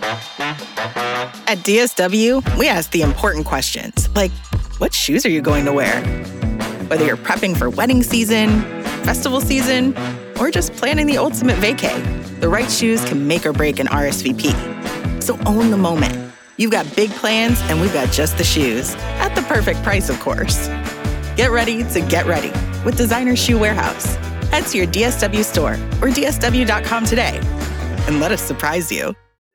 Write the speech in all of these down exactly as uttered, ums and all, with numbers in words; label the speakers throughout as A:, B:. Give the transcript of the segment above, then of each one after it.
A: At D S W, we ask the important questions, like, what shoes are you going to wear? Whether you're prepping for wedding season, festival season, or just planning the ultimate vacay, the right shoes can make or break an R S V P. So own the moment. You've got big plans, and we've got just the shoes. At the perfect price, of course. Get ready to get ready with Designer Shoe Warehouse. Head to your D S W store or D S W dot com today and let us surprise you.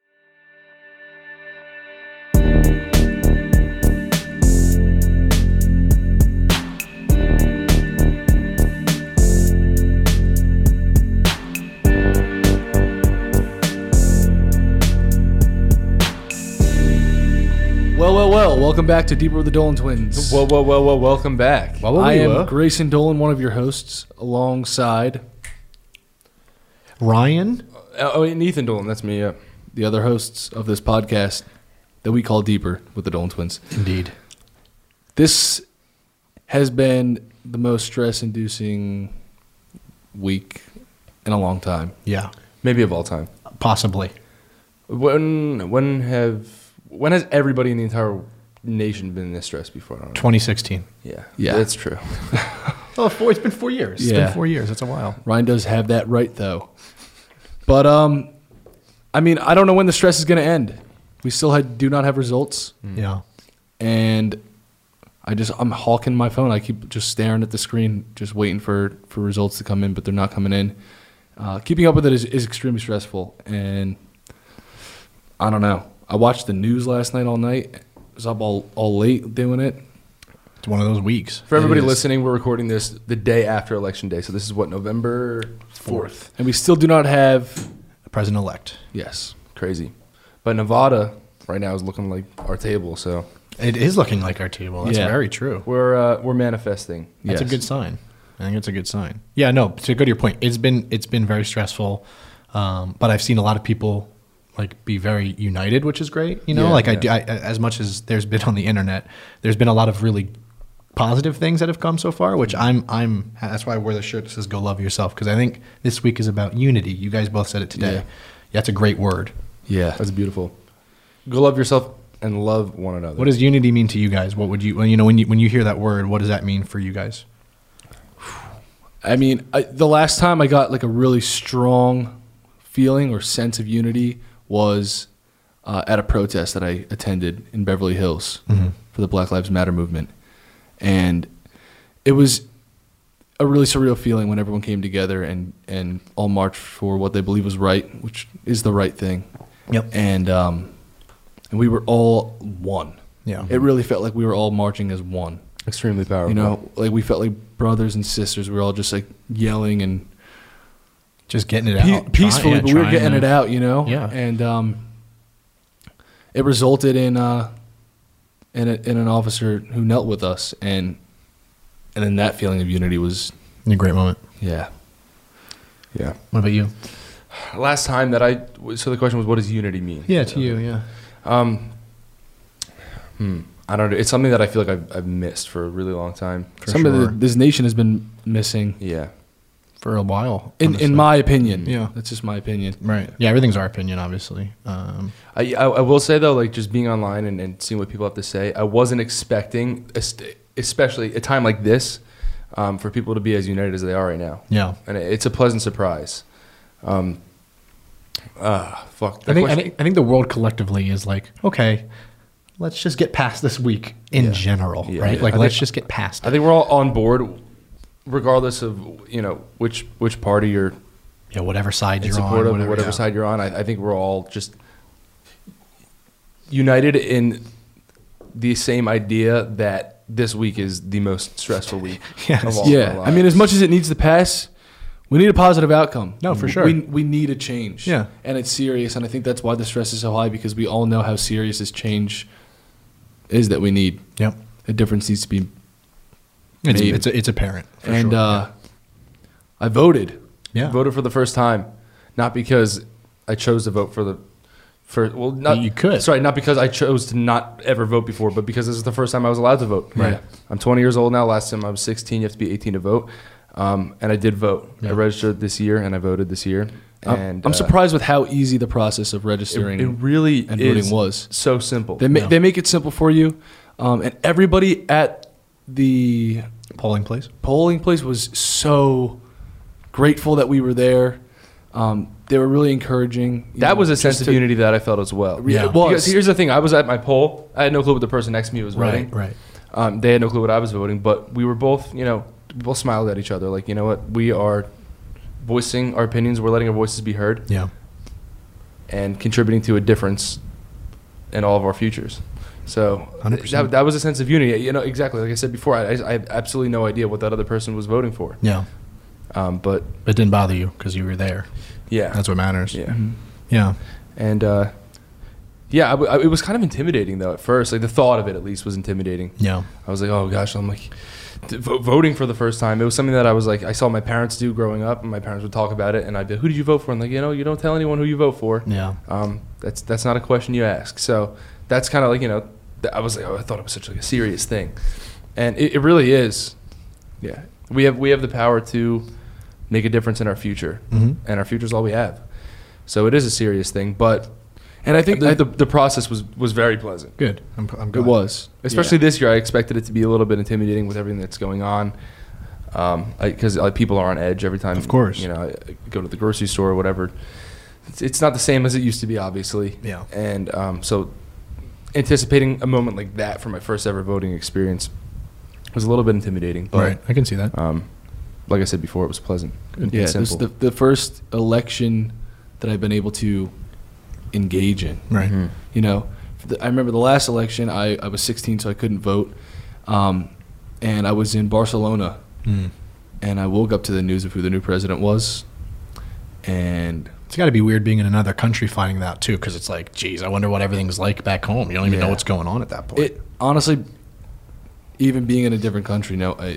B: Well, well, well, welcome back to Deeper with the Dolan Twins.
C: Whoa, whoa, whoa, whoa, welcome back.
B: Whoa, whoa, I am whoa. Grayson Dolan, one of your hosts, alongside
D: Ryan.
C: Uh, oh, and Ethan Dolan, that's me, yeah.
B: The other hosts of this podcast that we call Deeper with the Dolan Twins.
D: Indeed.
B: This has been the most stress-inducing week in a long time.
D: Yeah.
C: Maybe of all time.
D: Possibly.
C: When when have when has everybody in the entire nation been this stressed before? I don't know.
D: twenty sixteen.
C: Yeah.
B: Yeah.
C: That's true.
D: Oh, four, it's been four years. It's
B: Yeah.
D: been four years. That's a while.
B: Ryan does have that right, though. But, um, I mean, I don't know when the stress is going to end. We still had, do not have results.
D: Mm. Yeah.
B: And I just, I'm hawking my phone. I keep just staring at the screen, just waiting for, for results to come in, but they're not coming in. Uh, keeping up with it is, is extremely stressful. And I don't know. I watched the news last night all night. I was up all, all late doing it.
D: It's one of those weeks.
C: For everybody listening, we're recording this the day after Election Day. So this is what, November fourth.
B: And we still do not have
D: The president-elect.
B: Yes.
C: Crazy. But Nevada right now is looking like our table, so
D: It is looking like our table. That's
B: Yeah.
D: very true.
C: we're uh, we're manifesting.
D: That's
B: Yes.
D: a good sign. I think it's a good sign. Yeah, no, to go to your point, it's been it's been very stressful, um, but I've seen a lot of people like be very united, which is great. You know,
C: Yeah,
D: like I
C: yeah.
D: do, I, as much as there's been on the internet, there's been a lot of really positive things that have come so far, which I'm I'm that's why I wear the shirt that says "Go love yourself" because I think this week is about unity. You guys both said it today.
B: Yeah.
D: Yeah, that's a great word.
B: Yeah.
C: That's beautiful. Go love yourself and love one another.
D: What does unity mean to you guys? What would you when you know when you when you hear that word? What does that mean for you guys?
B: I mean, I, the last time I got like a really strong feeling or sense of unity was uh, at a protest that I attended in Beverly Hills
D: Mm-hmm.
B: for the Black Lives Matter movement. And it was a really surreal feeling when everyone came together and, and all marched for what they believe was right, which is the right thing.
D: Yep.
B: And, um, and we were all one.
D: Yeah.
B: It really felt like we were all marching as one.
C: Extremely powerful.
B: You know, like we felt like brothers and sisters. We were all just like yelling and
D: Just getting it
B: pe-
D: out
B: peacefully,
D: try- yeah,
B: but we were
D: trying
B: getting
D: to-
B: it out, you know.
D: Yeah.
B: And um, it resulted in uh, in, a, in an officer who knelt with us, and and then that feeling of unity was
D: A great moment.
B: yeah.
C: Yeah.
D: What about you?
C: Last time that I so the question was, what does unity mean?
D: Yeah, to you. Yeah.
C: Um. Hmm. I don't know. It's something that I feel like I've, I've missed for a really long time.
D: For
B: Some of
D: sure.
B: the, this nation has been missing,
C: Yeah.
D: For a while.
B: in
D: honestly.
B: in my opinion.
D: Yeah.
B: That's just my opinion.
D: Right. Yeah, everything's our opinion, obviously. Um,
C: I, I I will say though, like just being online and, and seeing what people have to say, I wasn't expecting, est- especially a time like this, um, for people to be as united as they are right now.
D: yeah.
C: And it- it's a pleasant surprise. Um. Ah, fuck. The
D: I think, I
C: question-
D: think I think the world collectively is like, okay, let's just get past this week in
C: Yeah.
D: general,
C: Yeah.
D: right?
C: Yeah.
D: Like,
C: I
D: let's
C: think-
D: just get past it.
C: I think we're all on board, regardless of you know which which party you're
D: yeah, whatever side
C: in
D: you're
C: support
D: on,
C: of,
D: whatever,
C: whatever
D: yeah.
C: side you're on. I, I think we're all just united in the same idea that this week is the most stressful week
D: Yes.
C: of all of our
B: Yeah. I
C: lives.
B: mean, as much as it needs to pass, we need a positive outcome.
D: No, for sure.
B: We we need a change.
D: Yeah.
B: And it's serious, and I think that's why the stress is so high, because we all know how serious this change is that we need.
D: Yep.
B: A difference needs to be
D: It's,
B: made.
D: it's, it's apparent. For
B: and
D: sure.
B: uh, I voted.
D: yeah.
C: voted for the first time, not because I chose to vote for the for well not
D: You could.
C: sorry not because I chose to not ever vote before, but because this is the first time I was allowed to vote.
D: Right.
C: I'm twenty years old now. Last time I was sixteen. You have to be eighteen to vote, um, and I did vote.
D: Yeah.
C: I registered this year and I voted this year.
B: I'm-
C: And
B: I'm
C: uh,
B: surprised with how easy the process of
C: It,
B: registering
C: it really
B: and
C: is
B: voting was.
C: so simple.
B: They, ma-
D: Yeah.
B: they make it simple for you, um, and everybody at the
D: Polling place.
B: polling place was so grateful that we were there. Um, they were really encouraging. you
C: That
B: know,
C: was a sense
B: just
C: of
B: to-
C: unity that I felt as well.
B: Yeah.
D: Yeah.
B: It was.
C: Because here's the thing: I was at my poll. I had no clue what the person next to me was voting.
D: Right. Right.
C: Um, they had no clue what I was voting, but we were both, you know, we both smiled at each other. Like, you know what? We are voicing our opinions. We're letting our voices be heard
D: Yeah.
C: and contributing to a difference in all of our futures. So
D: one hundred percent.
C: that, that was a sense of unity. You know, exactly. Like I said before, I, I had absolutely no idea what that other person was voting for.
D: Yeah.
C: Um, but
D: It didn't bother you because you were there.
C: yeah,
D: That's what matters.
C: yeah.
B: Mhm.
D: Yeah.
C: And uh, yeah, I w- I- it was kind of intimidating though at first. Like the thought of it, at least, was intimidating.
D: Yeah.
C: I was like, oh gosh, I'm like t- vo- voting for the first time. It was something that I was like, I saw my parents do growing up, and my parents would talk about it, and I'd be, who did you vote for? And like, you know, you don't tell anyone who you vote for.
D: Yeah.
C: Um, that's that's not a question you ask. So that's kind of like, you know, th- I was like, oh, I thought it was such like a serious thing, and it, it really is. Yeah, we have we have the power to make a difference in our future,
D: Mhm.
C: and our future is all we have. So it is a serious thing, but
B: And I think
C: the,
B: I-
C: the, the process was, was very pleasant.
D: Good. I'm, I'm
B: it
D: glad.
B: was.
C: Especially
B: Yeah.
C: this year, I expected it to be a little bit intimidating with everything that's going on, because like, people are on edge every time.
D: Of course.
C: you know, I I go to the grocery store or whatever. It's, it's not the same as it used to be, obviously.
D: Yeah.
C: And um, so, anticipating a moment like that for my first ever voting experience was a little bit intimidating. But
D: Right. I can see that.
C: um, like I said before, it was pleasant. and
B: Yeah, this is
C: simple.
B: the, the first election that I've been able to engage in.
D: Right.
C: Mhm.
B: You know, for the, I remember the last election, I, I was sixteen, so I couldn't vote. Um, and I was in Barcelona,
D: Mm.
B: and I woke up to the news of who the new president was. And
D: It's got to be weird being in another country finding that too, because it's like, geez, I wonder what everything's like back home. You don't even know
C: Yeah.
D: what's going on at that point.
B: it honestly, even being in a different country, no, I,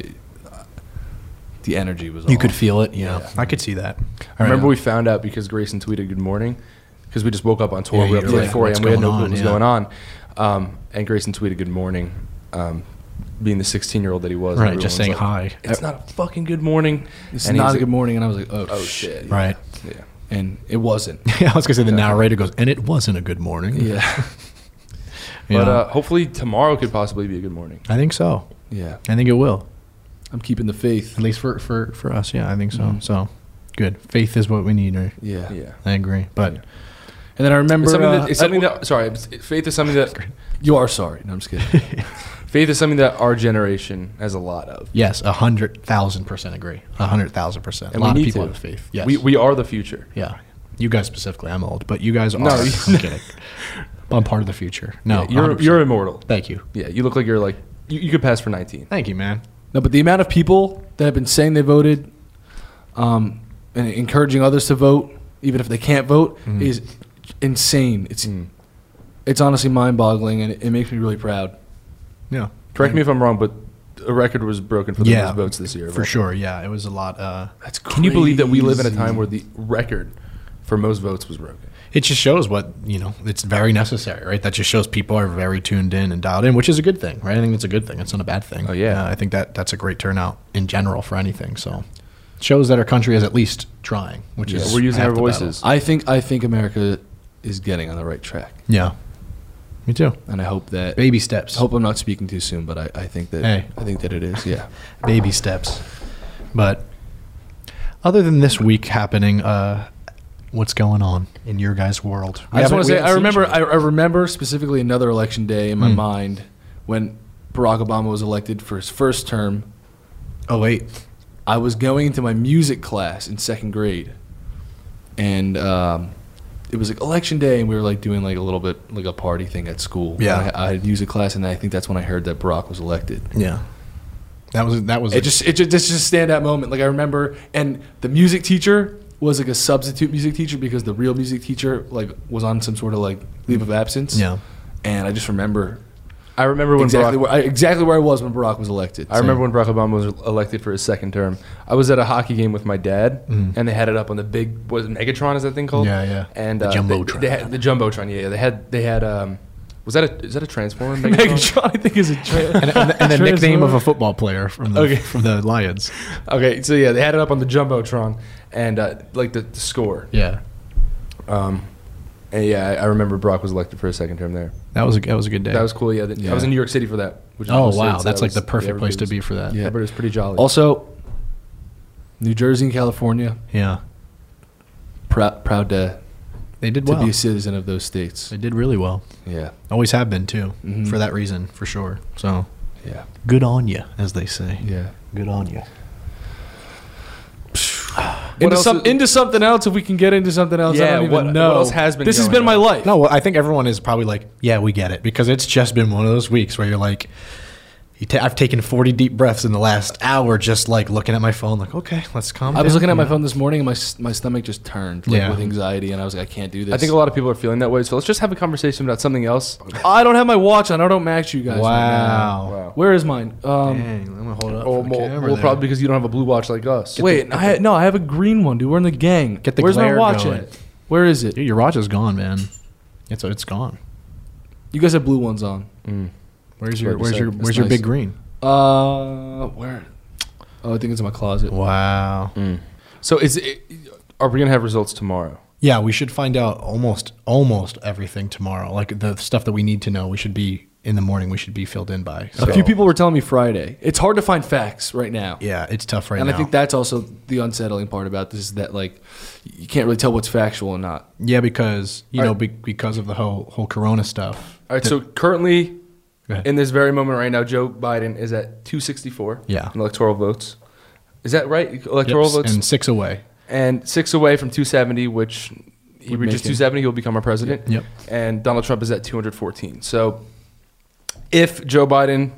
B: the energy was
D: you
B: off.
D: could feel it. Yeah.
C: Yeah.
D: I could see that.
C: I remember we found out because Grayson tweeted "Good morning," because we just woke up on tour.
D: Yeah,
C: we were up
D: you're
C: till like
D: like,
C: four
D: what's
C: a.m. We had no
D: going
C: clue
D: on?
C: what was
D: Yeah.
C: going on, um, and Grayson tweeted "Good morning," um, being the sixteen-year-old that he was.
D: Right,
C: and
D: just
C: everyone
D: saying
C: was like,
D: hi.
C: It's not a fucking good morning.
B: It's
C: And he
B: not
C: was
B: a
C: like,
B: good morning, and I was like, oh,
C: Oh
B: shit.
C: shit!
D: Right.
C: Yeah.
B: And it wasn't.
D: Yeah, I was gonna say the narrator goes, and it wasn't a good morning.
B: Yeah.
D: You
C: But
D: know?
C: uh, hopefully tomorrow could possibly be a good morning.
D: I think so.
B: Yeah.
D: I think it will.
B: I'm keeping the faith.
D: At least for for, for us. Yeah, I think so.
B: Mhm.
D: So good. Faith is what we need. Right?
B: Yeah.
C: Yeah.
D: I agree. But
B: And then I remember.
C: It's something
B: uh,
C: that, it's something that sorry, it's- faith is something that
B: you are sorry. No, I'm just kidding.
C: faith is something that our generation has a lot of.
D: yes, a hundred thousand percent agree. A hundred thousand percent. A
C: And
D: lot
C: we
D: of
C: need
D: people
C: to.
D: have faith. Yes.
C: We we are the future.
D: yeah. You guys specifically. I'm old, but you guys are.
C: No,
D: I'm
C: you-
D: kidding. I'm part of the future. No,
C: Yeah, you're
D: one hundred percent.
C: you're immortal.
D: Thank you.
C: Yeah, you look like you're like you, you could pass for nineteen.
D: Thank you, man.
B: No, but the amount of people that have been saying they voted, um, and encouraging others to vote, even if they can't vote,
D: Mhm.
B: is insane. It's
C: Mm.
B: it's honestly mind-boggling, and it, it makes me really proud.
D: Yeah.
C: Correct me if I'm wrong, but a record was broken for the
D: Yeah,
C: most votes this year.
D: For
C: right?
D: sure. Yeah, it was a lot. Uh,
B: That's
C: Can you believe that we live in a
B: crazy.
C: time where the record for most votes was broken?
D: it just shows what you know. It's very necessary, right? That just shows people are very tuned in and dialed in, which is a good thing, right? I think it's a good thing. It's not a bad thing.
C: Oh, yeah.
D: Uh, I think that that's a great turnout in general for anything. So, it shows that our country is at least trying, which
C: Yeah,
D: is
C: we're using
D: half
C: our
D: the battle.
C: voices.
B: I think I think America is getting on the right track,
D: Yeah. Me too.
B: and I hope that.
D: Baby steps.
B: I hope I'm not speaking too soon, but I, I think that
D: Hey.
B: I think that it is. Yeah.
D: Baby steps. But other than this week happening, uh, what's going on in your guys' world? We
B: I just
D: haven't-
B: want
D: we
B: to say
D: haven't
B: I
D: seen
B: remember
D: each other.
B: I, I remember specifically another election day in my
D: Hmm.
B: mind when Barack Obama was elected for his first term.
D: Oh wait.
B: I was going into my music class in second grade, and um, it was like election day, and we were like doing like a little bit like a party thing at school.
D: Yeah.
B: And I, I had music class, and I think that's when I heard that Barack was elected.
D: Yeah. That was that was
B: It just it just this just a standout moment. Like I remember, and the music teacher was like a substitute music teacher because the real music teacher like was on some sort of like leave of absence.
D: yeah.
B: And I just remember
C: I remember when
B: exactly
C: Barack,
B: where I, exactly where I was when Barack was elected.
C: I remember when Barack Obama was elected for his second term. I was at a hockey game with my dad,
D: Mhm.
C: and they had it up on the big was it Megatron? Is that thing called?
D: Yeah, yeah.
C: And
D: The
C: uh,
D: Jumbotron.
C: They, they had the jumbotron. Yeah, yeah. They had they had um, Was that a is that a Transformer? Megatron?
B: Megatron, I think, is a tra-
D: and, and, and the nickname of a
B: Transformer.
D: football player from the
C: Okay.
D: from the Lions.
C: Okay, so yeah, they had it up on the jumbotron, and uh, like the, the score.
D: Yeah,
C: Um, and yeah, I, I remember Brock was elected for a second term there.
D: that was a that was a good day.
C: That was cool. Yeah, the,
B: Yeah.
C: I was in New York City for that. Which is
D: oh
C: cool city,
D: wow,
C: so
D: that's
C: that
D: like the
C: was-
D: perfect
C: yeah,
D: place to
C: everybody
D: be for that.
C: was-
B: Yeah.
C: Everybody was pretty jolly.
B: Also, New Jersey and California,
D: Yeah,
B: proud proud to
D: they did
B: to
D: well.
B: be a citizen of those states.
D: They did really well.
B: Yeah,
D: Always have been too,
B: Mhm.
D: for that reason, for sure. So
B: yeah,
D: good on you, as they say.
B: yeah.
D: Good on you.
B: Into,
C: else
B: some,
C: is-
B: into something else, if we can get into something else, I
C: Yeah,
B: don't even
C: what- what
B: know.
C: else has been
B: This has
C: going
B: been my
C: on?
B: life.
D: No, well, I think everyone is probably like, yeah, we get it, because it's just been one of those weeks where you're like, you ta- I've taken forty deep breaths in the last hour, just like looking at my phone, like, okay, let's calm down.
B: I was looking at my
D: Yeah.
B: phone this morning, and my s- my stomach just turned like,
D: Yeah.
B: with anxiety, and I was like, I can't do this.
C: I think a lot of people are feeling that way. So let's just have a conversation about something else.
B: I don't have my watch on. I don't match you guys. right now.
D: Wow.
C: Wow.
B: Where is mine? Um,
D: Dang, I'm gonna hold it up.
C: Oh,
D: for the
C: well,
D: camera
C: well
D: there.
C: probably because you don't have a blue watch like us.
B: wait, I ha- no, I have a green one, dude. We're in the gang.
D: Get the
B: Where's my
D: glare
B: watch
D: going.
B: at? Where is it?
D: Dude, your watch is gone, man. It's it's gone.
B: You guys have blue ones on.
C: Mm.
D: Where's
C: That's
D: your
C: what you
D: Where's
C: said.
D: your
C: That's
D: Where's your
B: nice.
D: big green?
B: Uh, where? Oh, I think it's in my closet.
D: Wow.
C: Mm. So is it, are we gonna have results tomorrow?
D: Yeah, we should find out almost almost everything tomorrow. Like the stuff that we need to know, we should be in the morning. We should be filled in by.
B: A few people were telling me Friday. It's hard to find facts right now.
D: Yeah, it's tough right
B: and
D: now.
B: I think that's also the unsettling part about this is that like you can't really tell what's factual and not.
D: Yeah, because you
C: All
D: know,
C: right.
D: be, because of the whole whole Corona stuff.
C: All right. So currently,
D: Go ahead.
C: in this very moment right now, Joe Biden is at two sixty-four.
D: Yeah.
C: in electoral votes. Is that right? Electoral
D: Yep,
C: votes
D: and six away.
C: and six away from two seventy, which he
B: Would
C: reaches
B: make him-
C: two seventy, he'll become our president.
D: Yep.
C: And Donald Trump is at two hundred fourteen. So if Joe Biden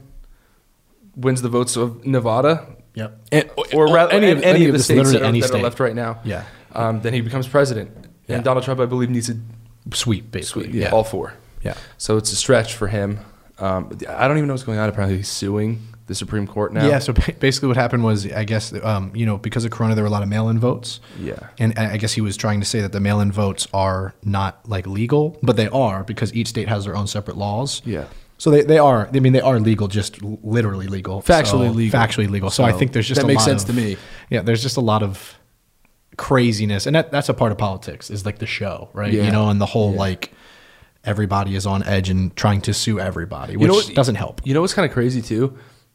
C: wins the votes of Nevada,
D: Yep.
C: and, or rather any, any,
D: any
C: of
D: of
C: the
D: this-
C: states
D: literally
C: that, are,
D: any
C: that are
D: state.
C: left right now,
D: Yeah.
C: um, then he becomes president.
D: Yeah.
C: And Donald Trump, I believe, needs to
D: Sweep, basically.
C: sweep
D: Yeah.
C: all four.
D: Yeah.
C: So it's a stretch for him. Um, I don't even know what's going on. Apparently, he's suing the Supreme Court now.
D: Yeah. So ba- basically, what happened was, I guess, um, you know, because of Corona, there were a lot of mail-in votes.
C: Yeah.
D: And I I guess he was trying to say that the mail-in votes are not like legal, but they are because each state has their own separate laws.
B: Yeah.
D: So they, they are. I mean, they are legal, just l- literally legal,
B: Factually
D: So-
B: legal.
D: Factually legal. So, I think there's just
B: that
D: a
B: makes
D: lot
B: sense
D: of-
B: to me.
D: Yeah, there's just a lot of craziness, and that that's a part of politics is like the show, right?
B: Yeah.
D: You know, and the whole
B: Yeah.
D: like everybody is on edge and trying to sue everybody, which
C: You know what-
D: doesn't help.
C: You know what's kind of crazy too?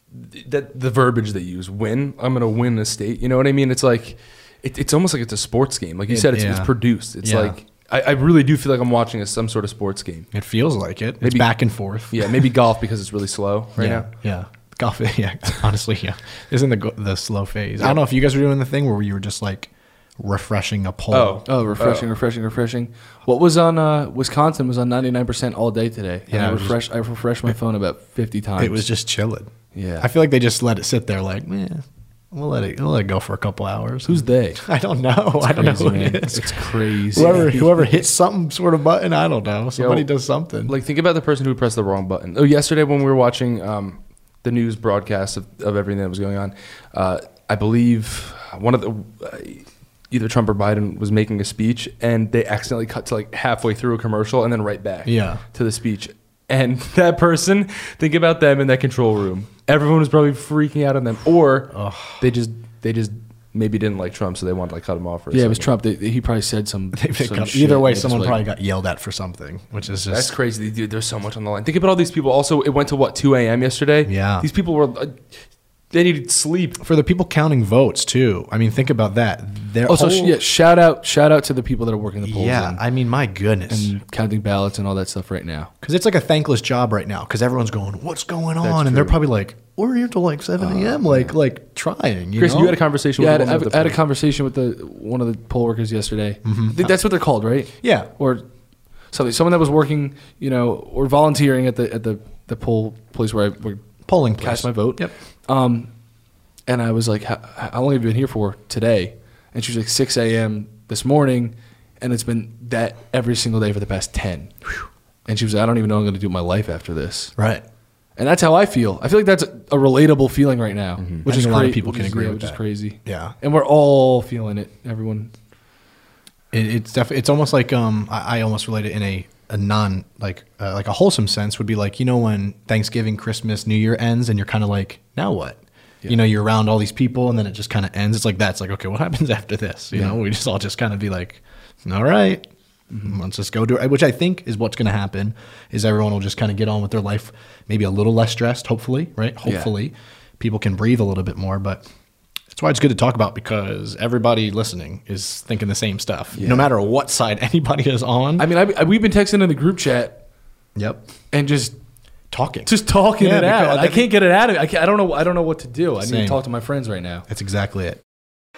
C: That the verbiage they use, win, I'm going to win the state. You know what I mean? It's like, it, it's almost like it's a sports game. Like you
D: It-
C: said, it's,
D: yeah.
C: it's produced. It's
D: Yeah.
C: like, I, I really do feel like I'm watching a, some sort of sports game.
D: It feels like it. It's
C: Maybe-
D: back and forth.
C: Yeah, maybe golf because it's really slow right
D: yeah,
C: now.
D: yeah. Golf, yeah. Honestly, yeah. Isn't the go- the slow phase? I don't know if you guys were doing the thing where you were just like refreshing a poll.
C: Oh.
B: Oh, refreshing, refreshing, refreshing. What was on uh, Wisconsin was on ninety-nine percent all day today. And
D: Yeah,
B: I
D: it was just-
B: refreshed. I refreshed my phone about fifty times.
D: It was just chilling.
B: Yeah.
D: I feel like they just let it sit there, like, man, we'll let it, we'll let it go for a couple hours.
B: Who's they?
D: I don't know. I don't know
B: Crazy,
D: who
B: man.
D: it is.
B: It's crazy.
D: Whoever whoever hits some sort of button, I don't know. Somebody
C: Yo,
D: does something.
C: Like, think about the person who pressed the wrong button. Oh, yesterday when we were watching um, the news broadcast of, of everything that was going on, uh, I believe one of the uh, either Trump or Biden was making a speech, and they accidentally cut to like halfway through a commercial and then right back
D: Yeah.
C: to the speech. And that person, think about them in that control room. Everyone was probably freaking out on them, or
D: Ugh.
C: they just they just maybe didn't like Trump, so they wanted to like cut him off. For a
B: Yeah, it was
C: second.
B: Trump. They, he probably said some.
D: They pick
B: some
D: up-
B: shit,
D: Either way,
B: and they just
D: someone
B: like-
D: probably got yelled at for something, which is
C: That's
D: just
C: crazy, dude. There's so much on the line. Think about all these people. Also, it went to what two a.m. yesterday.
D: Yeah.
C: these people were uh, they needed sleep.
D: for the people counting votes too. I mean, think about that. Their
B: Also,
D: whole,
B: sh- yeah, shout out, shout out to the people that are working the polls
D: yeah.
B: and,
D: I mean, my goodness,
B: and counting ballots and all that stuff right now.
D: because it's like a thankless job right now. Because everyone's going, "What's going on?"
C: That's
D: And they're
C: true.
D: probably like, "We're here till like seven a.m. Like, like trying." You
C: Chris,
D: know?
C: you had a conversation
B: Yeah, I
C: with
B: had,
C: the woman
B: I
C: at
B: had
C: the
B: a conversation with the one of the poll workers yesterday.
D: Mm-hmm.
B: I think that's what they're called, right?
D: yeah.
B: Or something. Someone that was working, you know, or volunteering at the at the the poll place where I where
D: Polling
B: cast
D: place.
B: my vote.
D: Yep.
B: Um, and I was like, how, how long have you been here for today? And she was like, six a.m. this morning, and it's been that every single day for the past ten. And she was like, I don't even know what I'm going to do with my life after this.
D: Right.
B: And that's how I feel. I feel like that's a, a relatable feeling right now, which
D: I
B: is
D: think a lot of
B: cra-
D: people
B: which
D: can
B: is-
D: agree
B: yeah,
D: with
B: which is
D: that.
B: crazy.
D: Yeah.
B: And we're all feeling it. Everyone.
D: It, it's definitely. It's almost like um. I, I almost relate it in a a non like uh, like a wholesome sense would be like, you know, when Thanksgiving, Christmas, New Year ends and you're kind of like, now what? Yeah. You know, you're around all these people and then it just kind of ends. It's like that's like, okay, what happens after this? You yeah. know, we just all just kind of be like, all right, mm-hmm. let's just go do it. Which I think is what's going to happen is everyone will just kind of get on with their life, maybe a little less stressed, hopefully, right? Hopefully yeah. people can breathe a little bit more, but that's why it's good to talk about because everybody listening is thinking the same stuff, yeah. no matter what side anybody is on.
B: I mean, I, I, we've been texting in the group chat.
D: Yep.
B: And just
D: talking,
B: just talking yeah, it out. I, I can't get it out of me. I, can't, I don't know. I don't know what to do. I Same. need to talk to my friends right now.
D: That's exactly it.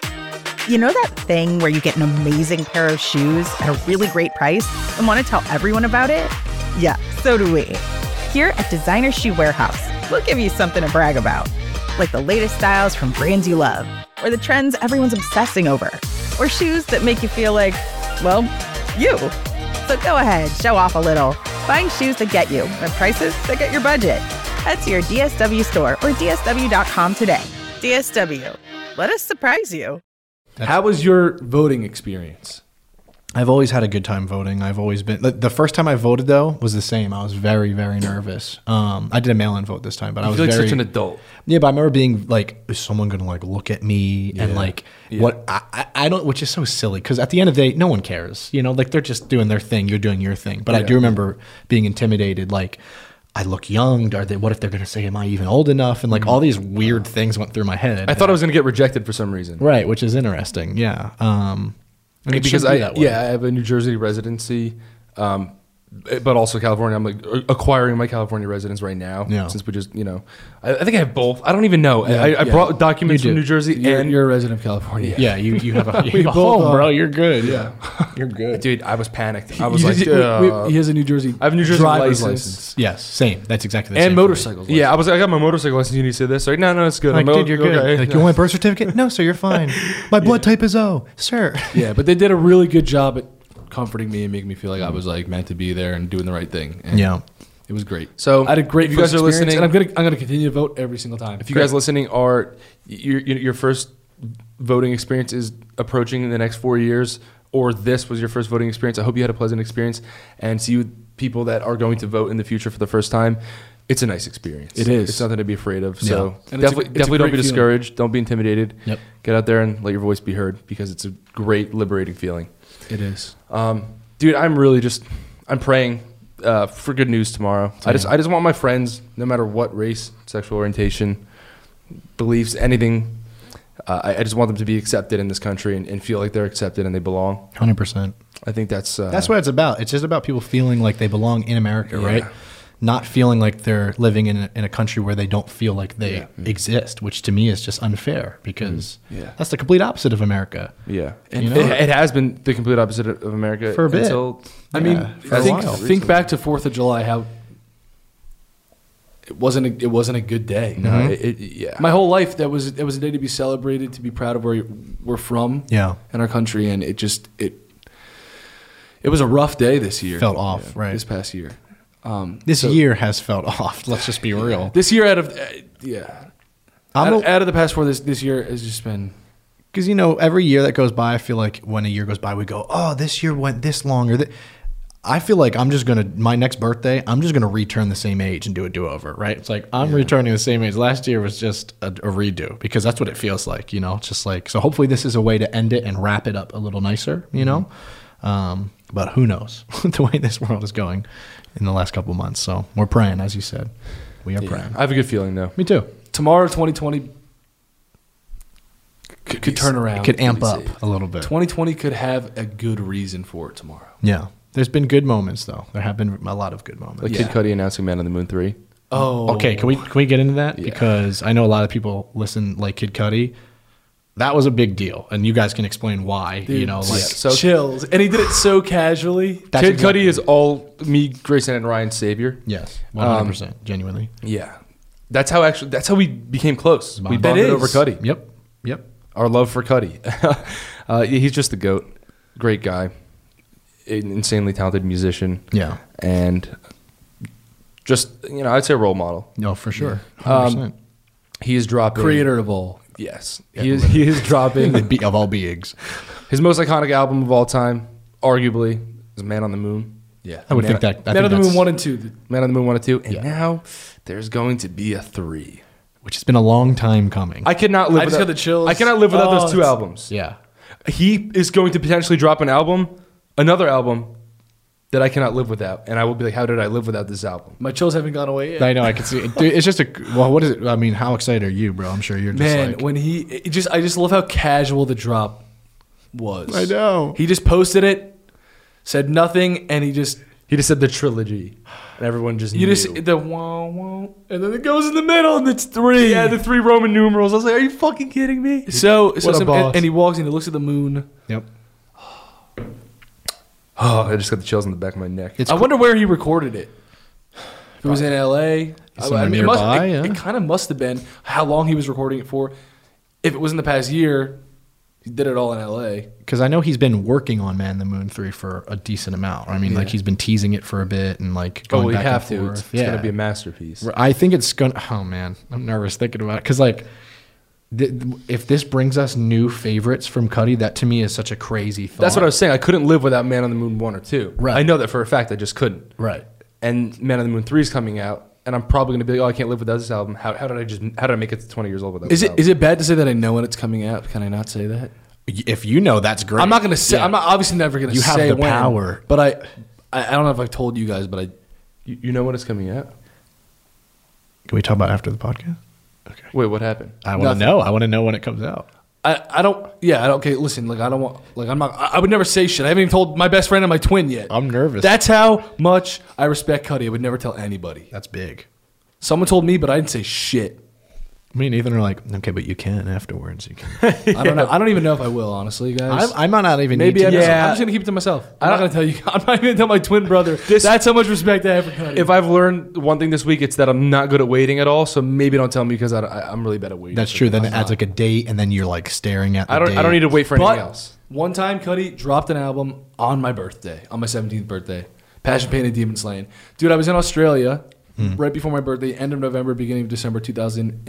A: You know that thing where you get an amazing pair of shoes at a really great price and want to tell everyone about it? Yeah, so do we. Here at Designer Shoe Warehouse, we'll give you something to brag about. Like the latest styles from brands you love, or the trends everyone's obsessing over, or shoes that make you feel like, well, you. So go ahead, show off a little. Find shoes that get you at prices that get your budget. Head to your D S W store or D S W dot com today. D S W, let us surprise you.
B: That's How was your voting experience?
D: I've always had a good time voting. I've always been the, the first time I voted though was the same. I was very very nervous. Um, I did a mail-in vote this time, but
C: I
D: was
C: feel like
D: very,
C: such an adult.
D: Yeah, but I remember being like, is someone gonna like look at me yeah. and like yeah. what I, I I don't, which is so silly because at the end of the day, no one cares. You know, like they're just doing their thing. You're doing your thing. But yeah. I do remember being intimidated. Like, I look young. Are they? What if they're gonna say, am I even old enough? And like mm-hmm. all these weird things went through my head.
C: I thought I was gonna get rejected for some reason.
D: Right, which is interesting. Yeah. Um,
C: I mean, because I be yeah I have a New Jersey residency, um, but also California. I'm like acquiring my California residence right now
D: yeah.
C: since we just you know I, I think I have both. I don't even know. Yeah, I, I yeah. brought documents from New Jersey
B: you're,
C: and
B: you're a resident of California.
D: Yeah, you you have a, you have a home, are. bro. You're good. Yeah, you're good,
C: dude. I was panicked. I was
B: you
C: like,
B: did, uh, he has a New Jersey.
C: I have a New Jersey driver's license. license.
D: Yes, same. That's exactly the
B: and
D: same.
B: And motorcycles.
C: Yeah, I was. I got my motorcycle license. You need to say this. Like, no, no, it's good.
D: Like,
C: I'm
D: dude, you're good.
C: Okay.
D: Like, you want my birth certificate? No, sir, you're fine. My blood yeah. type is O, sir.
B: Yeah, but they did a really good job at comforting me and making me feel like I was like meant to be there and doing the right thing. And
D: yeah,
B: it was great.
C: So
B: I had a great.
C: If you guys are listening,
B: and I'm gonna I'm gonna continue to vote every single time.
C: If you great. guys listening are your your first voting experience is approaching in the next four years, or this was your first voting experience, I hope you had a pleasant experience. And see you people that are going to vote in the future for the first time. It's a nice experience.
B: It is.
C: It's nothing to be afraid of. So
B: yeah.
C: definitely,
B: a,
C: definitely don't be discouraged.
B: Feeling.
C: Don't be intimidated.
D: Yep.
C: Get out there and let your voice be heard because it's a great, liberating feeling.
B: It is.
C: Um, dude, I'm really just, I'm praying uh, for good news tomorrow. Same. I just, I just want my friends, no matter what race, sexual orientation, beliefs, anything, uh, I, I just want them to be accepted in this country and, and feel like they're accepted and they belong.
D: one hundred percent.
C: I think that's... Uh,
D: that's what it's about. It's just about people feeling like they belong in America,
C: yeah.
D: right? Not feeling like they're living in a, in a country where they don't feel like they
C: yeah.
D: exist, which to me is just unfair because
C: mm. yeah.
D: that's the complete opposite of America.
C: Yeah.
D: And you know?
C: it, it has been the complete opposite of America
D: for a bit.
C: Until,
B: I
D: yeah,
B: mean, think, think back to fourth of July, how it wasn't a, it wasn't a good day.
C: No,
D: mm-hmm.
C: it, it, yeah.
B: My whole life, that was, that was a day to be celebrated, to be proud of where we're from
D: yeah.
B: and our country. And it just, it, it was a rough day this year.
D: Felt off,
B: yeah,
D: right.
B: This past year. Um,
D: this
B: so,
D: year has felt off. Let's just be real.
B: This year out of uh, yeah, out, a, out of the past four, this this year has just been
D: because you know every year that goes by, I feel like when a year goes by, we go, oh, this year went this long. Or th-. I feel like I'm just gonna my next birthday, I'm just gonna return the same age and do a do over. Right? It's like I'm yeah. returning the same age. Last year was just a, a redo because that's what it feels like. You know, it's just like so. Hopefully, this is a way to end it and wrap it up a little nicer. You know. Mm-hmm. Um, but who knows the way this world is going in the last couple of months. So we're praying, as you said. We are
C: yeah.
D: praying.
C: I have a good feeling, though.
D: Me too.
B: Tomorrow, twenty twenty could, could turn around.
D: Could amp up a little bit.
B: twenty twenty could have a good reason for it tomorrow.
D: Yeah. There's been good moments, though. There have been a lot of good moments.
C: Like
B: yeah.
C: Kid Cudi announcing Man on the Moon three.
B: Oh.
D: Okay, can we can we get into that? Yeah. Because I know a lot of people listen like Kid Cudi. That was a big deal, and you guys can explain why. Dude, you know, like
B: yeah, so chills, and he did it so casually.
C: Kid exactly. Cudi is all me, Grayson, and Ryan's savior.
D: Yes, one hundred percent, genuinely.
C: Yeah, that's how actually that's how we became close. We bonded over Cudi.
D: Yep, yep.
C: Our love for Cudi. uh, he's just the GOAT. Great guy, an insanely talented musician.
D: Yeah,
C: and just you know, I'd say a role model.
D: No, for sure. one hundred percent.
C: Um, he is dropping
B: creator of all.
C: Yes,
D: yeah,
C: he is. He is dropping
D: the of all beings.
C: His most iconic album of all time, arguably, is "Man on the Moon." Yeah,
D: I would
C: Man-
D: think that. I
B: Man
D: think
B: on the Moon
D: that's-
B: one and two.
C: Man on the Moon one and two, and
D: Yeah.
C: now there's going to be a three.
D: which has been a long time coming.
C: I cannot live.
B: I just
C: without,
B: got the chills.
C: I cannot live without
B: Oh,
C: those two
B: it's-
C: albums.
D: yeah.
C: He is going to potentially drop an album, another album that I cannot live without, and I will be like, how did I live without this album?
B: My chills haven't gone away yet.
D: I know. I can see. It. Dude, it's just a. Well, what is it? I mean, how excited are you, bro? I'm sure you're just
B: Man,
D: like.
B: when he it just I just love how casual the drop was.
D: I know.
B: He just posted it, said nothing, and he just
C: He just said the trilogy, and everyone just
B: you
C: knew.
B: just the wah wah, and then it goes in the middle, and it's three.
C: yeah, the three Roman numerals. I was like, are you fucking kidding me?
B: So, so
C: What a
B: some-
C: boss.
B: and, and he walks and he looks at the moon.
D: Yep.
C: Oh, I just got the chills on the back of my neck.
D: It's
B: I
D: cool.
B: wonder where he recorded it. If it was in L A,
D: Somewhere
B: it must-
D: nearby,
B: it,
D: yeah.
B: it kind of must have been how long he was recording it for. If it was in the past year, he did it all in L A.
D: Because I know he's been working on Man the Moon three for a decent amount. I mean, like
B: Yeah.
D: he's been teasing it for a bit and like
C: Oh,
D: going
C: we
D: back
C: have
D: and
C: to.
D: forth.
C: It's, it's gonna be a masterpiece.
D: I think it's gonna. Oh man, I'm nervous thinking about it because like, th- if this brings us new favorites from Cuddy, that to me is such a crazy thought.
C: That's what I was saying. I couldn't live without Man on the Moon one or two.
D: Right.
C: I know that for a fact. I just couldn't.
D: Right.
C: And Man on the Moon three is coming out, and I'm probably gonna be like, oh, I can't live without this album. How, how did I just? How did I make it to twenty years old without?
B: Is
C: this
B: it is it bad to say that I know when it's coming out? Can I not say that?
D: If you know, that's great.
B: I'm not gonna say.
D: Yeah.
B: I'm not obviously never gonna
D: You have
B: say
D: the
B: when,
D: power.
B: But I, I, I don't know if I've told you guys, but I.
C: You, you know when it's coming out?
D: Can we talk about it after the podcast? Okay.
C: Wait, what happened?
D: I want
B: Nothing.
D: to know. I want to know when it comes out.
B: I, I don't yeah I don't okay listen like I don't want like I'm not I, I would never say shit. I haven't even told my best friend and my twin yet.
D: I'm nervous.
B: That's how much I respect Cuddy. I would never tell anybody.
D: That's big.
B: Someone told me, but I didn't say shit.
D: Me and Ethan are like, okay, but you can afterwards. You can.
B: I don't know. I don't even know if I will, honestly, guys.
D: I, I might not even
B: Maybe
D: need
B: I
D: to.
B: just,
C: Yeah.
B: I'm just gonna keep it to myself. I'm not gonna tell you. I'm not even gonna tell my twin brother. That's how much respect I have for Cuddy.
C: If I've learned one thing this week, it's that I'm not good at waiting at all. So maybe don't tell me because I, I, I'm really bad at waiting.
D: That's
C: for
D: true.
C: things.
D: Then it adds like a date, and then you're like staring at. The
C: I don't.
D: date.
C: I don't need to wait for
B: but
C: anything else.
B: one time, Cuddy dropped an album on my birthday, on my seventeenth birthday. Passion, Pain, and Demon Slaying. Dude, I was in Australia right before my birthday, end of November, beginning of December two thousand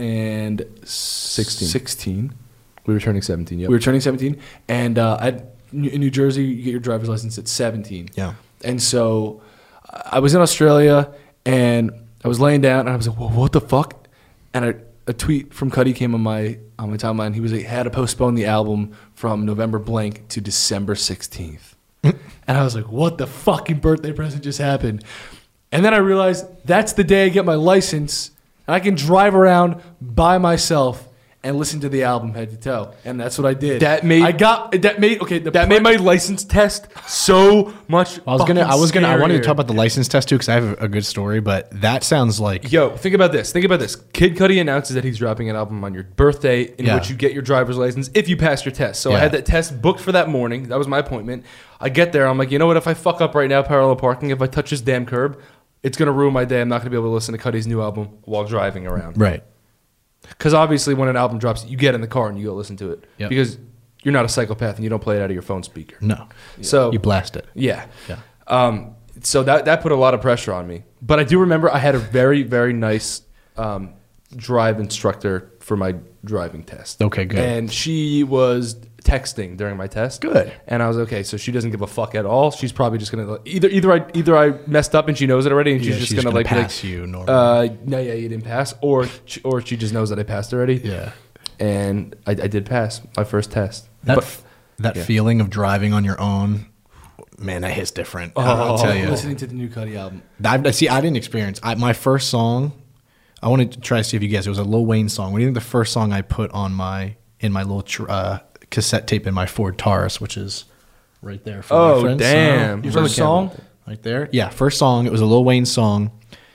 B: sixteen.
C: We were turning seventeen. Yep.
B: We were turning seventeen, and uh, at, in New Jersey, you get your driver's license at seventeen.
D: Yeah.
B: And so I was in Australia, and I was laying down, and I was like, well, what the fuck? And a, a tweet from Cuddy came on my on my timeline. He was like, had to postpone the album from November blank to December sixteenth. And I was like, what the fucking birthday present just happened? And then I realized that's the day I get my license, and I can drive around by myself and listen to the album head to toe. And that's what I did.
C: That made-
B: I got that made okay. The
C: That made my license test so much.
D: I was gonna. I was gonna. I wanted to
C: scarier.
D: talk about the license test too because I have a, a good story. But that sounds like
C: Yo, think about this. Think about this. Kid Cudi announces that he's dropping an album on your birthday in
D: Yeah.
C: which you get your driver's license if you pass your test. So I
D: Yeah.
C: had that test booked for that morning. That was my appointment. I get there. I'm like, you know what? If I fuck up right now parallel parking, if I touch this damn curb, it's going to ruin my day. I'm not going to be able to listen to Cudi's new album while driving around.
D: right.
C: Because obviously when an album drops, you get in the car and you go listen to it.
D: Yep.
C: Because you're not a psychopath and you don't play it out of your phone speaker.
D: No.
C: So
D: You blast it.
C: yeah.
D: Yeah.
C: Um, so that that put a lot of pressure on me. But I do remember I had a very, very nice um, drive instructor for my driving test.
D: Okay, good.
C: And she was texting during my test.
D: Good.
C: And I was okay. So she doesn't give a fuck at all. She's probably just gonna either either I either I messed up and she knows it already, and she's
D: Yeah,
C: just
D: she's
C: gonna,
D: gonna
C: like be like,
D: pass you normally.
C: Uh, no, yeah, you didn't pass, or she, or she just knows that I passed already.
D: Yeah.
C: And I, I did pass my first test.
D: That
C: But-
D: f- that
C: yeah.
D: feeling of driving on your own, man, that hits different. I'll tell you.
B: listening to the new Cuddy album.
D: I, see, I didn't experience. I, my first song, I wanted to try to see if you guys. It was a Lil Wayne song. What do you think the first song I put on my in my little tr- uh, cassette tape in my Ford Taurus, which is right there for
C: Oh,
D: reference.
C: damn.
D: Uh,
B: Your first song?
D: right there. Yeah, first song. It was a Lil Wayne song.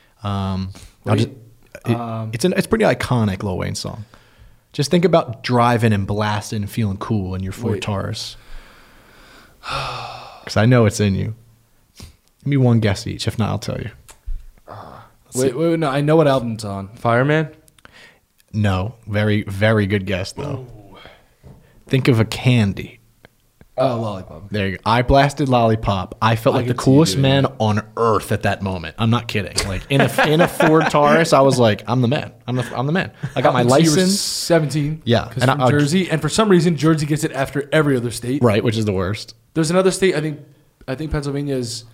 D: Um, I'll just, it-
B: Um,
D: it's an it's a pretty iconic Lil Wayne song. Just think about driving and blasting and feeling cool in your Ford
B: Wait.
D: Taurus. Because I know it's in you. Give me one guess each. If not, I'll tell you.
B: Wait, wait, no, I know what album it's on.
C: Fireman.
D: No, very very good guess though. Think of a candy.
B: Oh, Lollipop.
D: There you go. I blasted Lollipop. I felt
B: I
D: like the
B: could see you
D: coolest
B: doing
D: man on earth at that moment. I'm not kidding. Like in a in a Ford Taurus, I was like, I'm the man. I'm the I'm the man. I got my
B: So you were
D: license.
B: seventeen.
D: Yeah,
B: because
D: and
B: from
D: I- I-
B: Jersey, and for some reason, Jersey gets it after every other state.
D: Right, which is the worst.
B: There's another state. I think. I think Pennsylvania is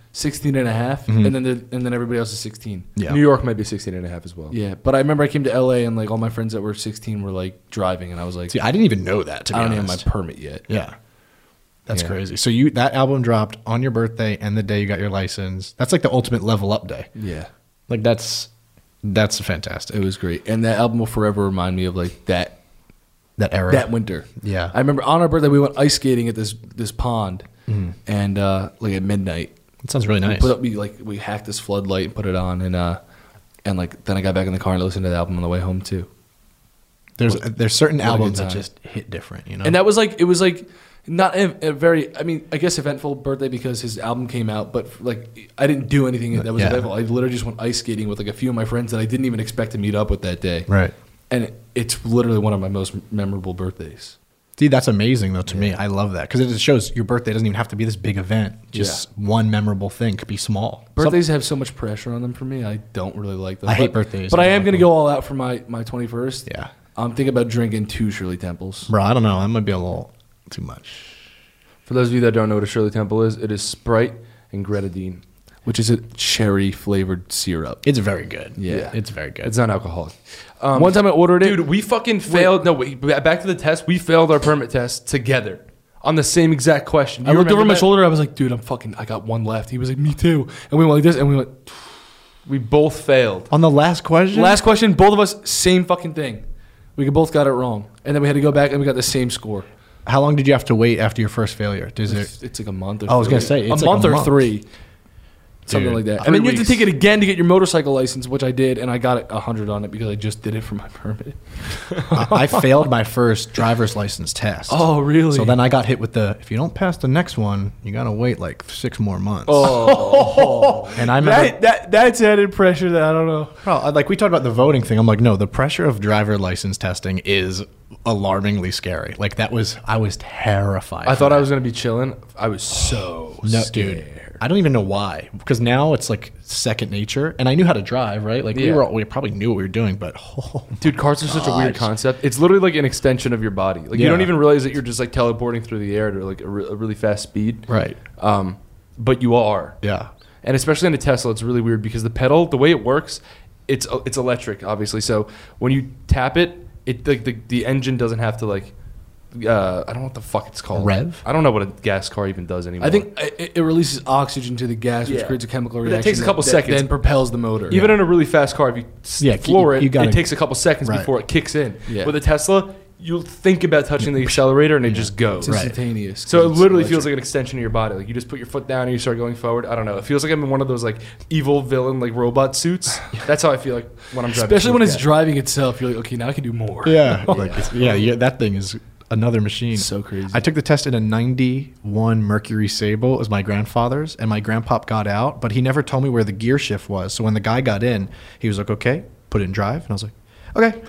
B: sixteen and a half,
D: Mhm.
B: and then the, and then everybody else is sixteen.
D: Yeah.
C: New York might be sixteen and a half as well.
B: Yeah, but I remember I came to L A and like all my friends that were sixteen were like driving, and I was like,
D: See, I didn't even know that, to be
B: I don't
D: honest.
B: even have my permit yet.
D: Yeah. That's
C: Yeah.
D: crazy. So you that album dropped on your birthday and the day you got your license. That's like the ultimate level up day.
B: Yeah,
D: Like that's that's fantastic.
B: it was great, and that album will forever remind me of like that
D: that era.
B: that winter.
D: Yeah.
B: I remember on our birthday we went ice skating at this this pond,
D: Mhm.
B: and uh, like at midnight.
D: It sounds really
B: We
D: nice.
B: put up we like we hacked this floodlight and put it on, and uh, and like then I got back in the car and listened to the album on the way home too.
D: There's there's certain
B: what a good
D: albums that
B: time.
D: just hit different, you know.
B: And that was like it was like not a, a very I mean I guess eventful birthday because his album came out, but like I didn't do anything that was
D: Yeah.
B: eventful. I literally just went ice skating with like a few of my friends that I didn't even expect to meet up with that day.
D: right.
B: And it, it's literally one of my most memorable birthdays.
D: See, that's amazing though to me. I love that because it just shows your birthday doesn't even have to be this big event. Just one memorable thing could be small.
B: Birthdays have so much pressure on them for me. I don't really like them.
D: I hate
B: But-
D: birthdays.
B: But I am
D: I
B: going to
D: don't
B: go all out for my, my twenty-first.
D: Yeah.
B: I'm thinking about drinking two Shirley Temples.
D: Bro, I don't know. That might be a little too much.
C: For those of you that don't know what a Shirley Temple is, it is Sprite and Grenadine.
B: Which is a cherry flavored syrup.
D: It's very good.
B: Yeah.
D: It's very good.
C: It's non-alcoholic. Um,
B: One time I ordered it.
C: Dude, we fucking failed. No, wait. Back to the test. We failed our permit test together on the same exact question. Do
B: I
C: you
B: looked over
C: remember
B: my
C: that?
B: shoulder. I was like, dude, I'm fucking, I got one left. He was like, me too. And we went like this, and we went,
C: We both failed.
D: On the last question?
B: last question, both of us, same fucking thing. We both got it wrong. And then we had to go back, and we got the same score.
D: How long did you have to wait after your first failure? Does it?
B: It's, it's like a month or
D: I was gonna
B: three.
D: say,
B: a
D: it's like
B: month
D: a
B: or
D: month.
B: three. Something
D: Dude,
B: like that.
C: three
B: And then you have
C: weeks.
B: to take it again to get your motorcycle license, which I did, and I got it one hundred on it because I just did it for my permit.
D: I, I failed my first driver's license test.
B: Oh, really?
D: So then I got hit with the, if you don't pass the next one, you got to wait like six more months.
B: Oh.
D: And I remember,
B: that, that, that's added pressure that I don't know.
D: bro, I- like we talked about the voting thing. I'm like, no, the pressure of driver license testing is alarmingly scary. Like that was, I was terrified.
C: I
D: for
C: thought
D: that.
C: I was going to be chilling. I was so
D: No,
C: scared.
D: dude. I don't even know why. Because now it's like second nature, and I knew how to drive, right? Like we
C: Yeah.
D: were, all, we probably knew what we were doing, but oh,
C: Dude, cars are such a weird
D: gosh.
C: concept. It's literally like an extension of your body. Like you
D: Yeah.
C: don't even realize that you're just like teleporting through the air at like a, re- a really fast speed.
D: right?
C: Um, but you are.
D: Yeah.
C: And especially on a Tesla, it's really weird because the pedal, the way it works, it's it's electric, obviously. So when you tap it, it like the, the engine doesn't have to like. Uh, I don't know what the fuck it's called.
D: Rev?
C: I don't know what a gas car even does anymore.
B: I think it, it releases oxygen to the gas, which
C: Yeah.
B: creates a chemical
C: But that
B: reaction.
C: takes a couple
B: that
C: seconds.
B: Then propels the motor.
C: even in a really fast car, if you s-
D: Yeah,
C: floor
D: you-
C: it,
D: you gotta-
C: it takes a couple seconds
D: Right.
C: before it kicks in.
B: Yeah.
C: With a Tesla, you'll think about touching the accelerator and it just goes.
B: It's instantaneous.
C: So it
B: 'cause it's
C: literally
B: electric.
C: feels like an extension of your body. Like you just put your foot down and you start going forward. I don't know. It feels like I'm in one of those like evil villain like robot suits. That's how I feel like when I'm driving.
B: Especially when it's
C: Yeah.
B: driving itself, you're like, okay, now I can do more.
D: Yeah. Like it's, yeah, yeah, that thing is another machine.
B: So crazy.
D: I took the test in a ninety-one Mercury Sable. It was my grandfather's, and my grandpop got out, but he never told me where the gear shift was. So when the guy got in, he was like, "Okay, put it in drive," and I was like, "Okay."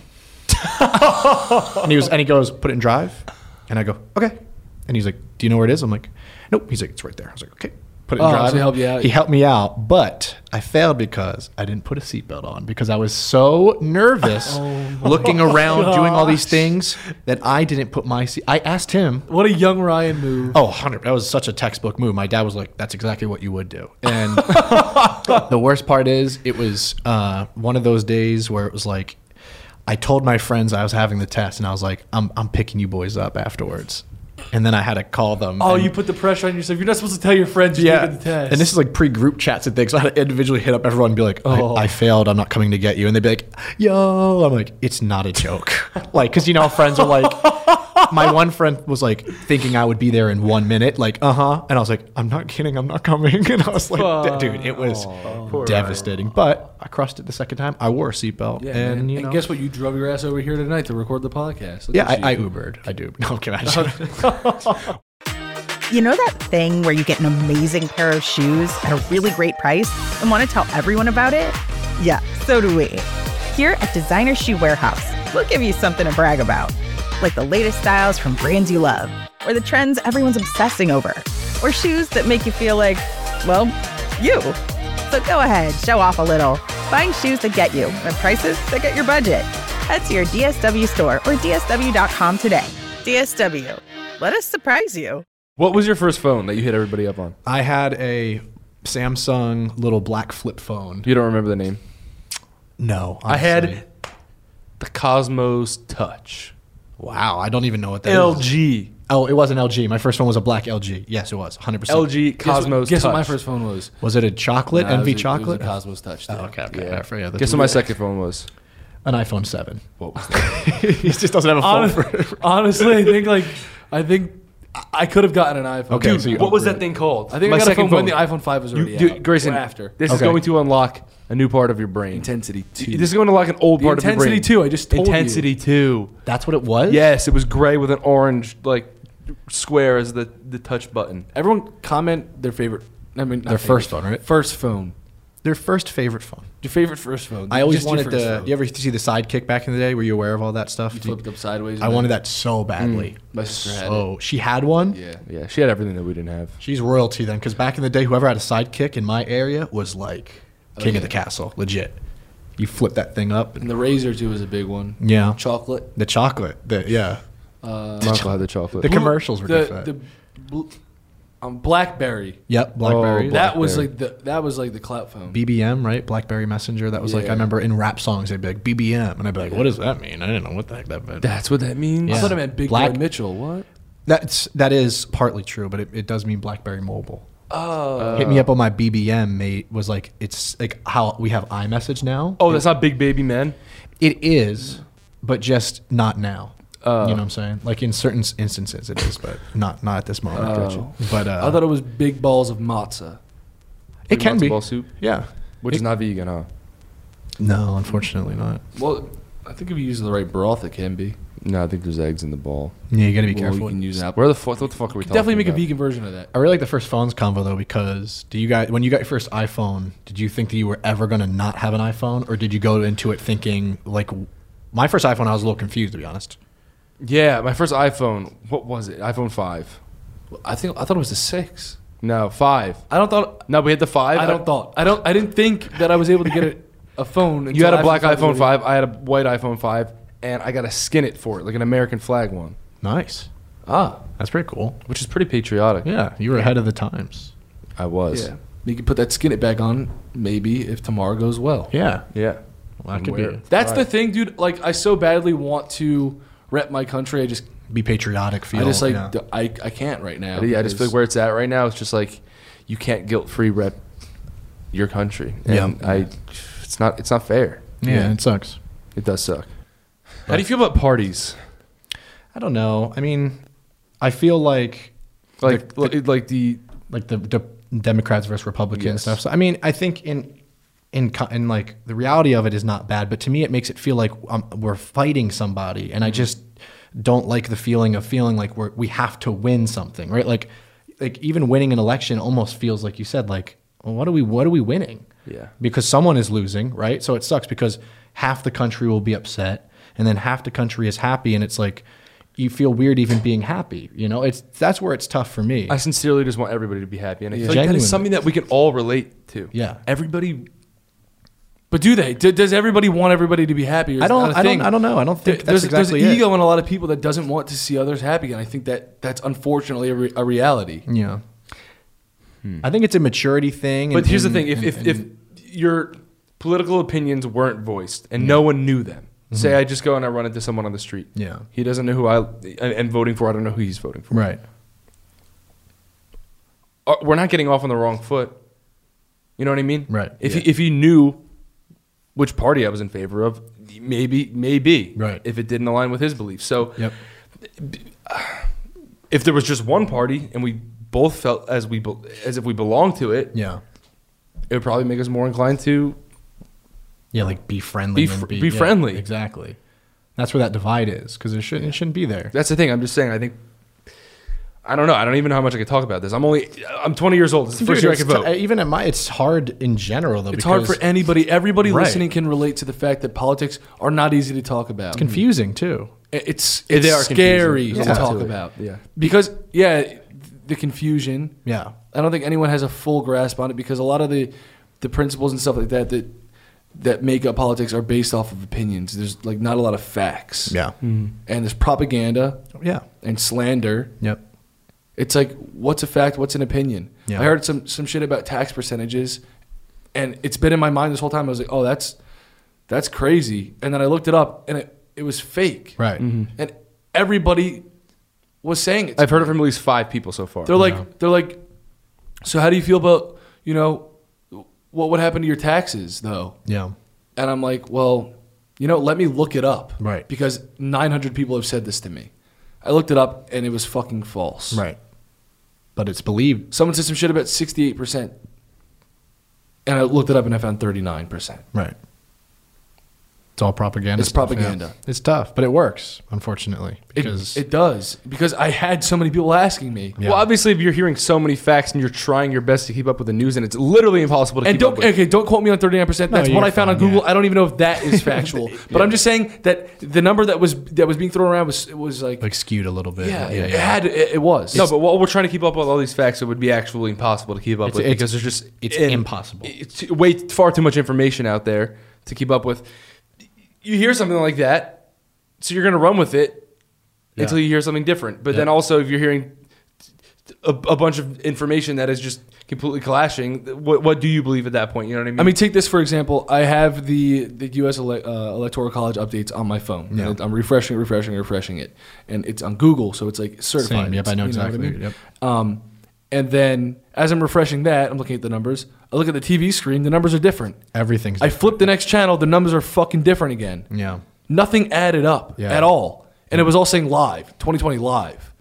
D: and he was, and he goes, "Put it in drive," and I go, "Okay," and he's like, "Do you know where it is?" I'm like, "Nope." He's like, "It's right there." I was like, "Okay." Put it in
B: Oh,
D: drive.
B: so he helped you out.
D: He helped me out, but I failed because I didn't put a seatbelt on because I was so nervous looking around doing all these
B: gosh.
D: things that I didn't put my seat. I asked him.
B: What a young Ryan move.
D: Oh, one hundred. That was such a textbook move. My dad was like, "That's exactly what you would do." And the worst part is, it was uh, one of those days where it was like, I told my friends I was having the test, and I was like, "I'm I'm picking you boys up afterwards." And then I had to call them.
B: Oh,
D: and-
B: you put the pressure on yourself. You're not supposed to tell your friends you're
D: yeah.
B: taking the test.
D: And this is like pre-group chats and things. So I had to individually hit up everyone and be like,
B: Oh.
D: I, I failed. I'm not coming to get you. And they'd be like, yo. I'm like, it's not a joke. Like, because you know how friends are like, my one friend was like thinking I would be there in one minute. Like, uh-huh. And I was like, I'm not kidding. I'm not coming. And I was like, dude, it was
C: poor
D: devastating. But I crushed it the second time. I wore a seatbelt.
B: yeah,
D: and,
B: man.
D: you
B: and
D: know.
B: guess what? You drove your ass over here tonight to record the podcast. Look
D: Yeah,
B: at
D: I, I
B: you.
D: Ubered. I do. No, I'm kidding. I
A: You know that thing where you get an amazing pair of shoes at a really great price and want to tell everyone about it? Yeah, so do we. Here at Designer Shoe Warehouse, we'll give you something to brag about, like the latest styles from brands you love, or the trends everyone's obsessing over, or shoes that make you feel like, well, you. So go ahead, show off a little. Find shoes that get you at prices that get your budget. Head to your D S W store or D S W dot com today. D S W, let us surprise you.
C: What was your first phone that you hit everybody up on?
D: I had a Samsung little black flip phone.
C: You don't remember the name?
D: No,
C: I
D: honestly.
C: had the Cosmos Touch.
D: Wow, I don't even know what that is.
C: L G.
D: Oh, it wasn't L G. My first one was a black L G. Yes, it was. one hundred percent.
C: L G
B: Guess what-
C: Cosmos
B: Guess
C: Touch.
B: what my first phone was?
D: Was it a chocolate?
B: Nah, it
D: Envy
B: was a-
D: chocolate?
B: It was a Cosmos Touch.
D: Oh,
B: too.
D: okay, okay.
C: Yeah.
D: I forget.
C: Guess what my second phone was?
D: An iPhone seven.
C: What was that?
D: He just doesn't have a phone
B: Honest-
D: for
B: honestly, I think like I think I- I could have gotten an iPhone.
D: Okay,
B: Dude,
D: so you
C: What was that
D: upgraded.
C: thing called?
B: I think
C: my
B: I got a
C: second
B: phone when the iPhone five was
C: You,
B: already
C: dude,
B: out.
C: Grayson,
B: Or after.
C: this is
D: Okay.
C: going to unlock a new part of your brain.
B: Intensity two.
C: This is going to unlock an old
B: The
C: part of your brain.
B: Intensity two. I just told you.
C: Intensity two.
D: That's what it was?
C: Yes, it was gray with an orange like square as the the touch button.
B: Everyone comment their favorite. I mean, not
D: Their first
B: favorite,
D: phone, right?
B: First phone.
D: Their first favorite phone.
B: Your favorite first phone.
D: I always
B: Just your
D: wanted
B: first
D: to.
B: phone.
D: You ever see the Sidekick back in the day? Were you aware of all that stuff?
B: You
D: Did you-
B: flipped up sideways.
D: I
B: and
D: wanted
B: then-
D: that so badly.
B: My sister had
D: So she had one.
B: it. Yeah.
C: Yeah, she had everything that we didn't have.
D: She's royalty then, because back in the day, whoever had a Sidekick in my area was like king
B: yeah.
D: of the castle, legit. You flip that thing up.
B: And
D: And
B: the Razor too was a big one.
D: yeah,
B: Chocolate.
D: the chocolate. The yeah,
B: Uh,
C: My uncle had the chocolate.
D: the commercials were
B: the,
D: good. for that.
B: the bl- um, BlackBerry.
D: Yep, BlackBerry.
C: Oh,
B: That was
C: BlackBerry.
B: like the that was like the clout phone.
D: B B M, right? BlackBerry Messenger. That was like I
B: Yeah.
D: remember in rap songs they'd be like B B M, and I'd be like, what does that mean? I didn't know what the heck that meant.
C: That's what that means.
B: I
D: Yeah.
B: thought it meant Big
D: Black-
B: Boy Mitchell. What?
D: That's that is partly true, but it, it does mean BlackBerry Mobile.
B: Oh.
D: Hit me up on my B B M, mate. Was like it's like how we have iMessage now.
C: Oh, that's not Big Baby Man.
D: It is, but just not now.
C: Uh,
D: you know what I'm saying? Like in certain s- instances, it is, but not not at this moment.
B: Oh.
D: But uh,
B: I thought it was big balls of matzah.
D: it
C: Big
D: can
C: matzo
D: be.
C: ball soup,
D: Yeah.
C: which
D: It-
C: is not vegan, huh?
D: No, unfortunately not.
B: Well, I think if you use the right broth, it can be.
C: No, I think there's eggs in the ball.
D: Yeah, you got to be
B: Well,
D: careful.
B: You can use apple.
C: Where the fuck? What the fuck are we talking
B: Definitely make
C: about?
B: a vegan version of that.
D: I really like the first phones convo though, because do you guys when you got your first iPhone, did you think that you were ever going to not have an iPhone, or did you go into it thinking like my first iPhone? I was a little confused, to be honest.
C: Yeah, my first iPhone. What was it? iPhone five.
B: I think I thought it was the six.
C: No, five.
B: I don't thought.
C: No, we had the five.
B: I don't thought. I don't. I didn't think that I was able to get a, a phone.
C: You had
B: until
C: a black
B: iPhone
C: iPhone
B: was
C: five. I had a white iPhone five, and I got a skin it for it, like an American flag one,
D: Nice.
B: Ah,
D: That's pretty cool.
C: which is pretty patriotic.
D: Yeah, you were ahead of the times.
C: I was.
B: yeah. You can put that skin it back on, maybe if tomorrow goes well.
D: Yeah,
C: Yeah.
D: well, that could
C: Where-
D: be
B: That's the
C: Right.
B: thing, dude. Like, I so badly want to rep my country. I just,
D: be patriotic. Feel
B: I just like,
D: yeah.
B: d- I, I can't right now.
C: Yeah, I just feel
B: because-
C: like where it's at right now, it's just like you can't guilt free rep your country. And
D: Yeah.
C: I it's not it's not fair.
D: yeah,
B: yeah.
D: it sucks.
C: It does suck. How do you feel about parties?
D: I don't know. I mean, I feel like
C: Like
D: The-
C: like, like the
D: like the, the Democrats versus Republicans
C: Yes.
D: stuff. So I mean, I think in in co- in like the reality of it is not bad, but to me it makes it feel like um, we're fighting somebody, and I just don't like the feeling of feeling like we're we have to win something, right? Like like even winning an election almost feels like you said like, well, what are we what are we winning?
C: Yeah.
D: Because someone is losing, right? So it sucks because half the country will be upset, and then half the country is happy, and it's like you feel weird even being happy. You know, it's that's where it's tough for me.
C: I sincerely just want everybody to be happy, and I
D: Yeah.
C: feel like that
D: Genuinely.
C: is something that we can all relate to.
D: Yeah.
C: everybody.
B: But do they? D- does everybody want everybody to be happy? Or is
D: I don't.
B: that a
D: I don't.
B: thing?
D: I don't know. I don't think
B: There-
D: that's
B: there's,
D: exactly
B: there's
D: it.
B: ego in a lot of people that doesn't want to see others happy, and I think that that's unfortunately a, re- a reality.
D: Yeah. I think it's a maturity thing.
C: But
D: and-
C: here's the
D: and-
C: thing: if
D: and-
C: if,
D: and-
C: if your political opinions weren't voiced and no one knew them, say I just go and I run into someone on the street,
D: yeah,
C: he doesn't know who I and, and voting for, I don't know who he's voting for.
D: right,
C: Uh, We're not getting off on the wrong foot. You know what I mean?
D: Right,
C: If
D: yeah.
C: he, if he knew which party I was in favor of, maybe maybe
D: Right.
C: if it didn't align with his beliefs. So
D: yep,
C: if there was just one party and we both felt as we be- as if we belonged to it,
D: yeah,
C: it would probably make us more inclined to.
D: yeah. Like be friendly.
C: Be
D: and
C: fr- be
D: yeah,
C: friendly.
D: Exactly. That's where that divide is because it shouldn't. It shouldn't be there.
C: That's the thing. I'm just saying. I think. I don't know. I don't even know how much I could talk about this. I'm only. I'm twenty years old. It's the first
D: Dude,
C: year I
D: it's
C: could vote.
D: t- even at my, it's hard in general though.
B: It's hard
D: because
B: for anybody. Everybody
D: Right.
B: listening can relate to the fact that politics are not easy to talk about.
D: It's confusing too.
B: It's
C: Yeah,
B: it's
C: they are
B: scary
C: confusing.
B: to
C: There's a lot
B: talk
C: to it.
B: about.
C: Yeah.
B: Because yeah, the confusion.
D: Yeah,
B: I don't think anyone has a full grasp on it because a lot of the the principles and stuff like that that that make up politics are based off of opinions. There's like not a lot of facts.
D: yeah,
B: And there's propaganda
D: yeah.
B: and slander.
D: Yep.
B: It's like, what's a fact? What's an opinion?
D: Yeah.
B: I heard some some shit about tax percentages, and it's been in my mind this whole time. I was like, oh, that's that's crazy. And then I looked it up, and it, it was fake.
D: Right.
B: And everybody was saying it.
C: I've heard it from at least five people so far.
B: They're like,
D: Yeah.
B: they're like, so how do you feel about, you know, what would happen to your taxes though?
D: Yeah.
B: And I'm like, well, you know, let me look it up.
D: Right.
B: Because nine hundred people have said this to me. I looked it up, and it was fucking false.
D: Right. But it's believed.
B: Someone said some shit about sixty-eight percent. And I looked it up, and I found thirty-nine percent.
D: Right. It's all propaganda.
B: It's
D: stuff,
B: propaganda.
D: yeah. It's tough, but it works, unfortunately.
B: It,
D: Because
B: it does. Because I had so many people asking me.
D: Yeah.
C: Well, obviously, if you're hearing so many facts and you're trying your best to keep up with the news, and it's literally impossible to
B: And
C: keep up
B: don't
C: with.
B: okay, don't quote me on thirty-nine percent.
D: No,
B: That's what
D: you're
B: I found on
D: fine,
B: Google.
D: yeah.
B: I don't even know if that is factual. But I'm just saying that the number that was that was being thrown around was it was like,
D: like skewed a little bit.
B: yeah, it, it had it, it was.
C: No, but while we're trying to keep up with all these facts, it would be actually impossible to keep up
D: It's-
C: with
D: it's-
C: because there's just
D: it's
C: and
D: impossible.
C: It's way far too much information out there to keep up with. You hear something like that, so you're going to run with it
D: Yeah.
C: until you hear something different. But
D: Yeah.
C: then also, if you're hearing a, a bunch of information that is just completely clashing, what, what do you believe at that point? You know what I mean?
B: I mean, take this for example. I have the the U S ele- uh, Electoral College updates on my phone.
D: Yeah.
B: And I'm refreshing, it, refreshing, refreshing it, and it's on Google, so it's like certified.
D: Same. Yep, I know
B: You what
D: exactly.
B: mean?
D: Yep.
B: Um, and then as I'm refreshing that, I'm looking at the numbers. I look at the T V screen. The numbers are different.
D: Everything's.
B: I flip the next channel. The numbers are fucking different again.
D: yeah.
B: Nothing added up
D: Yeah.
B: at all, and it was all saying live, twenty twenty live,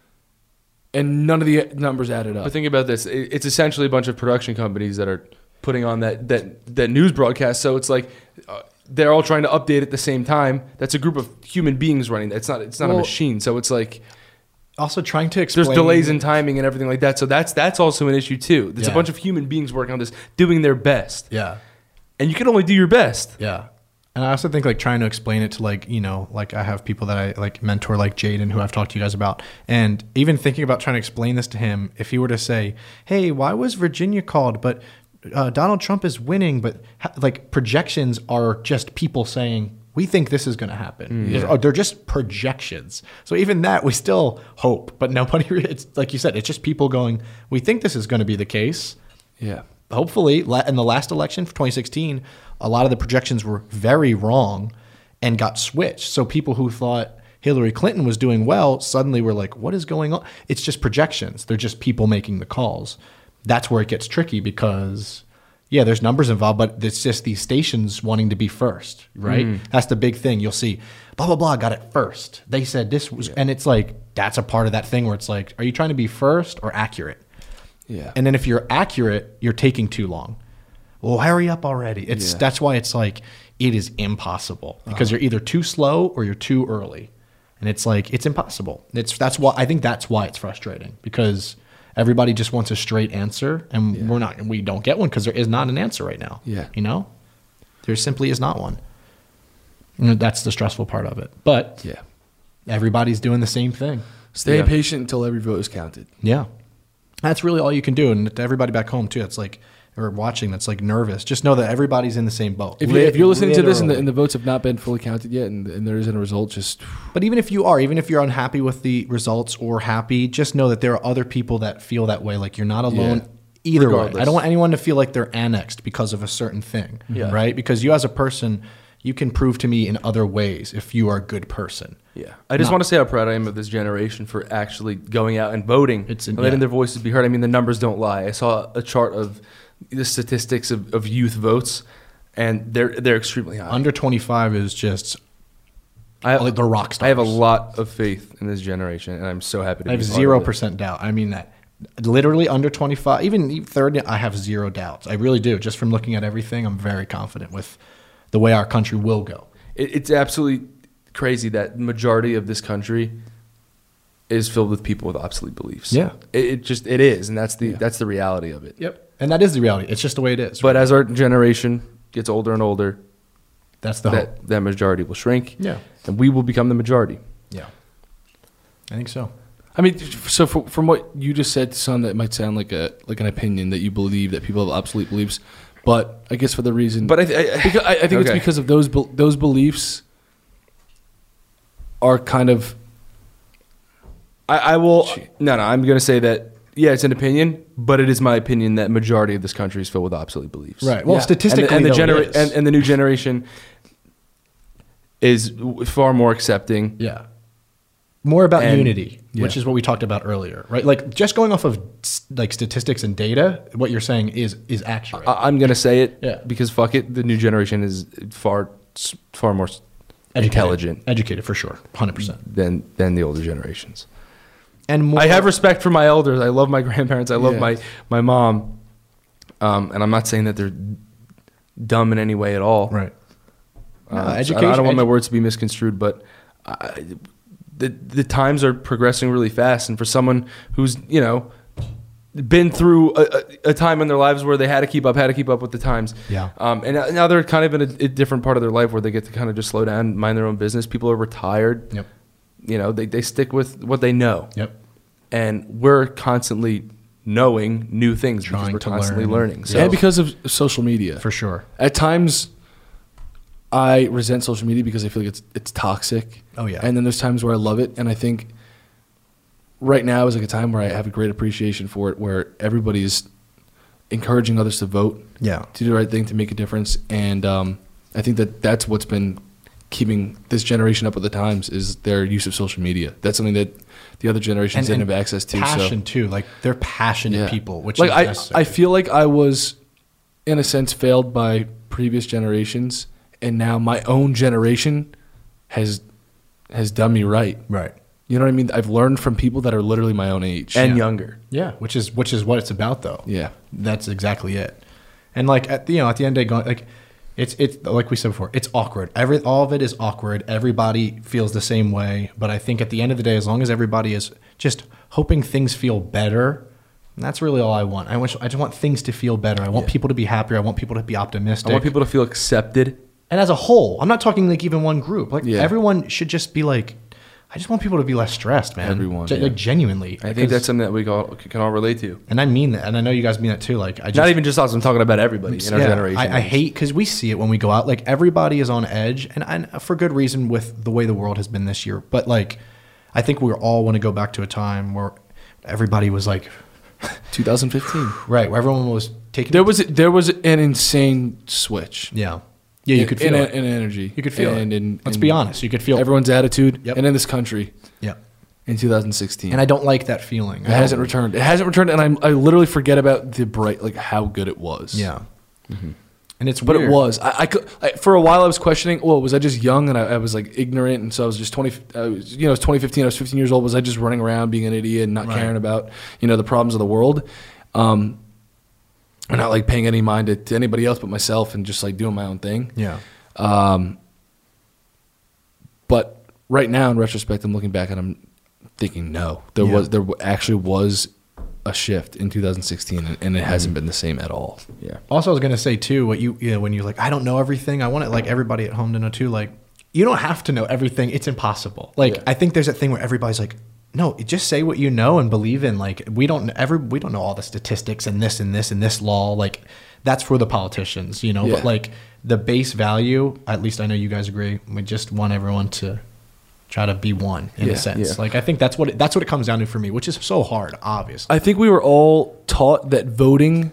B: and none of the numbers added up.
C: But think about this: It- it's essentially a bunch of production companies that are putting on that that that news broadcast. So it's like uh, they're all trying to update at the same time. That's a group of human beings running. It's not it's not
B: Well-
C: a machine. So it's like
D: Also, trying to explain.
C: there's delays in timing and everything like that. So that's that's also an issue too. There's
D: Yeah.
C: a bunch of human beings working on this, doing their best,
D: Yeah.
C: and you can only do your best.
D: Yeah. And I also think like trying to explain it to like, you know, like I have people that I like mentor like Jaden who I've talked to you guys about. And even thinking about trying to explain this to him, if he were to say, hey, why was Virginia called? But uh, Donald Trump is winning. But ha- like projections are just people saying, we think this is going to happen.
B: Yeah.
D: They're, they're just projections. So even that we still hope. But nobody, it's like you said, it's just people going, we think this is going to be the case.
B: yeah.
D: Hopefully, la- in the last election for twenty sixteen, a lot of the projections were very wrong and got switched. So people who thought Hillary Clinton was doing well suddenly were like, what is going on? It's just projections. They're just people making the calls. That's where it gets tricky because, yeah, there's numbers involved, but it's just these stations wanting to be first, right? That's the big thing. You'll see, blah, blah, blah, got it first. They said this was, and it's like, that's a part of that thing where it's like, are you trying to be first or accurate?
B: Yeah.
D: And then if you're accurate, you're taking too long. Well, hurry up already. It's
B: Yeah.
D: that's why it's like it is impossible because you're either too slow or you're too early. And it's like it's impossible. It's that's why I think that's why it's frustrating because everybody just wants a straight answer and
B: Yeah.
D: we're not we don't get one because there is not an answer right now.
B: Yeah.
D: You know? There simply is not one. And that's the stressful part of it. But
B: Yeah.
D: everybody's doing the same thing.
B: Stay
C: Yeah.
B: patient until every vote is counted.
D: Yeah. That's really all you can do. And to everybody back home, too, it's like, or watching that's like nervous. Just know that everybody's in the same boat.
B: If, you, if you're listening to this and the,
D: Literally.
B: and the votes have not been fully counted yet and, and there isn't a result, just
D: But even if you are, even if you're unhappy with the results or happy, just know that there are other people that feel that way. Like you're not alone
B: Yeah.
D: either way.
C: Regardless.
D: I don't want anyone to feel like they're annexed because of a certain thing,
C: Yeah.
D: right? Because you as a person, you can prove to me in other ways if you are a good person.
C: Yeah, I just
D: Not-
C: want to say how proud I am of this generation for actually going out and voting
D: It's-
C: and letting
D: yeah.
C: their voices be heard. I mean, the numbers don't lie. I saw a chart of the statistics of, of youth votes, and they're they're extremely high.
D: Under twenty-five is just
C: I have,
D: like the rock stars.
C: I have a lot of faith in this generation, and I'm so happy to
D: I have
C: be part
D: zero
C: of it.
D: percent doubt. I mean that literally under twenty-five, even third, I have zero doubts. I really do. Just from looking at everything, I'm very confident with the way our country will go.
C: It, it's absolutely crazy that the majority of this country is filled with people with obsolete beliefs.
D: Yeah.
C: it, it just it is, and that's the
B: Yeah.
C: that's the reality of it.
D: Yep. And that is the reality. It's just the way it is.
C: But as our generation gets older and older,
D: that's the hope.
C: that that majority will shrink.
D: Yeah.
C: And we will become the majority.
D: Yeah. I think so.
B: I mean, so from, from what you just said, son, that might sound like a like an opinion that you believe that people have obsolete beliefs, but I guess for the reason,
C: But I, th- I,
B: because I, I think it's
C: Okay.
B: because of those be- those beliefs are kind of
C: I, I will. No, no. I'm going to say that. Yeah, it's an opinion, but it is my opinion that majority of this country is filled with obsolete beliefs.
D: Right. Well,
B: Yeah.
D: statistically,
C: and the, and, the
D: though,
C: genera-
D: it is.
C: and, and the new generation is w- far more accepting.
D: Yeah. More about
C: And-
D: unity,
B: yeah.
D: which is what we talked about earlier, right? Like just going off of s- like statistics and data, what you're saying is is accurate.
C: I, I'm going to say it
D: Yeah.
C: because fuck it, the new generation is far s- far more s- intelligent
D: educated for sure, one hundred percent.
C: than than the older generations.
D: And more,
C: I have respect for my elders. I love my grandparents. I love
B: Yeah.
C: my my mom. Um, and I'm not saying that they're dumb in any way at all.
D: right.
C: Uh,
D: No,
C: so I-
D: education-
C: I don't want my
D: edu-
C: words to be misconstrued, but I, the the times are progressing really fast, and for someone who's you know been through a, a, a time in their lives where they had to keep up, had to keep up with the times.
D: Yeah.
C: Um, and now- now they're kind of in a, a different part of their life where they get to kind of just slow down, mind their own business. People are retired.
D: Yep.
C: You know, they they stick with what they know.
D: Yep.
C: And we're constantly knowing new things because
D: Trying
C: we're
D: to
C: constantly
D: learn.
C: learning. So
B: and because of social media.
D: For sure.
B: At times, I resent social media because I feel like it's it's toxic.
D: Oh, yeah.
B: And then there's times where I love it, and I think right now is like a time where I have a great appreciation for it, where everybody's encouraging others to vote,
D: Yeah.
B: to do the right thing, to make a difference, and um, I think that that's what's been keeping this generation up with the times is their use of social media. That's something that the other generations didn't have access to.
D: Passion
B: so.
D: too, like they're passionate
B: Yeah.
D: people, which
B: like
D: is
B: I,
D: necessary.
B: I feel like I was, in a sense, failed by previous generations, and now my own generation has has done me right.
D: right.
B: You know what I mean? I've learned from people that are literally my own age.
C: and
D: Yeah.
C: younger.
D: Yeah, which is which is what it's about, though.
B: yeah,
D: That's exactly it. And like at the, you know at the end of the day, going like it's it's like we said before, it's awkward. Every all of it is awkward. Everybody feels the same way. But I think at the end of the day, as long as everybody is just hoping things feel better, that's really all I want. I wish I just want things to feel better. I want people to be happier. I want people to be optimistic.
C: I want people to feel accepted.
D: and as a whole, I'm not talking like even one group. Like
B: Yeah.
D: everyone should just be like. I just want people to be less stressed, man.
B: Everyone,
D: Ge-
B: yeah.
D: like genuinely.
C: I think
D: because-
C: that's something that we all, can all relate to.
D: and I mean that, and I know you guys mean that too. Like I just
C: Not even just us. I'm talking about everybody in our
D: Yeah,
C: generation.
D: I, I hate because we see it when we go out. Like everybody is on edge, and, and for good reason with the way the world has been this year. But like, I think we all want to go back to a time where everybody was like,
B: twenty fifteen.
D: right, where everyone was taking.
B: There was there was an insane switch.
D: yeah, yeah, you
B: in,
D: could feel
B: in,
D: it.
B: in energy.
D: You could feel
B: and
D: it.
B: In,
D: Let's
B: in
D: be honest, you could feel
B: everyone's attitude,
D: Yep.
B: and in this country
D: Yeah,
B: in two thousand sixteen.
D: and I don't like that feeling.
B: It hasn't returned. It hasn't returned, and I I literally forget about the bright, like how good it was.
D: Yeah, and it's
B: But
D: weird.
B: it was. I, I, could, I for a while I was questioning. Well, was I just young and I, I was like ignorant, and so I was just twenty. I was, you know, it was twenty fifteen. I was fifteen years old. Was I just running around being an idiot and not
D: Right.
B: caring about you know the problems of the world, um, and not like paying any mind to, to anybody else but myself and just like doing my own thing.
D: Yeah,
B: Um, but right now, in retrospect, I'm looking back and I'm thinking, no, there
D: Yeah.
B: was there actually was a shift in two thousand sixteen, and, and it hasn't been the same at all.
C: Yeah.
D: Also, I was gonna say too, what you you know, when you're like, I don't know everything. I want it like everybody at home to know too. Like, you don't have to know everything. It's impossible. Like,
B: Yeah.
D: I think there's that thing where everybody's like, no, just say what you know and believe in. Like, we don't ever we don't know all the statistics and this and this and this law. Like, that's for the politicians, you know.
B: Yeah.
D: But like the base value, at least I know you guys agree. We just want everyone to try to be one in
B: Yeah,
D: a sense.
C: yeah.
D: Like, I think that's what it, that's what it comes down to for me, which is so hard, obviously.
B: I think we were all taught that voting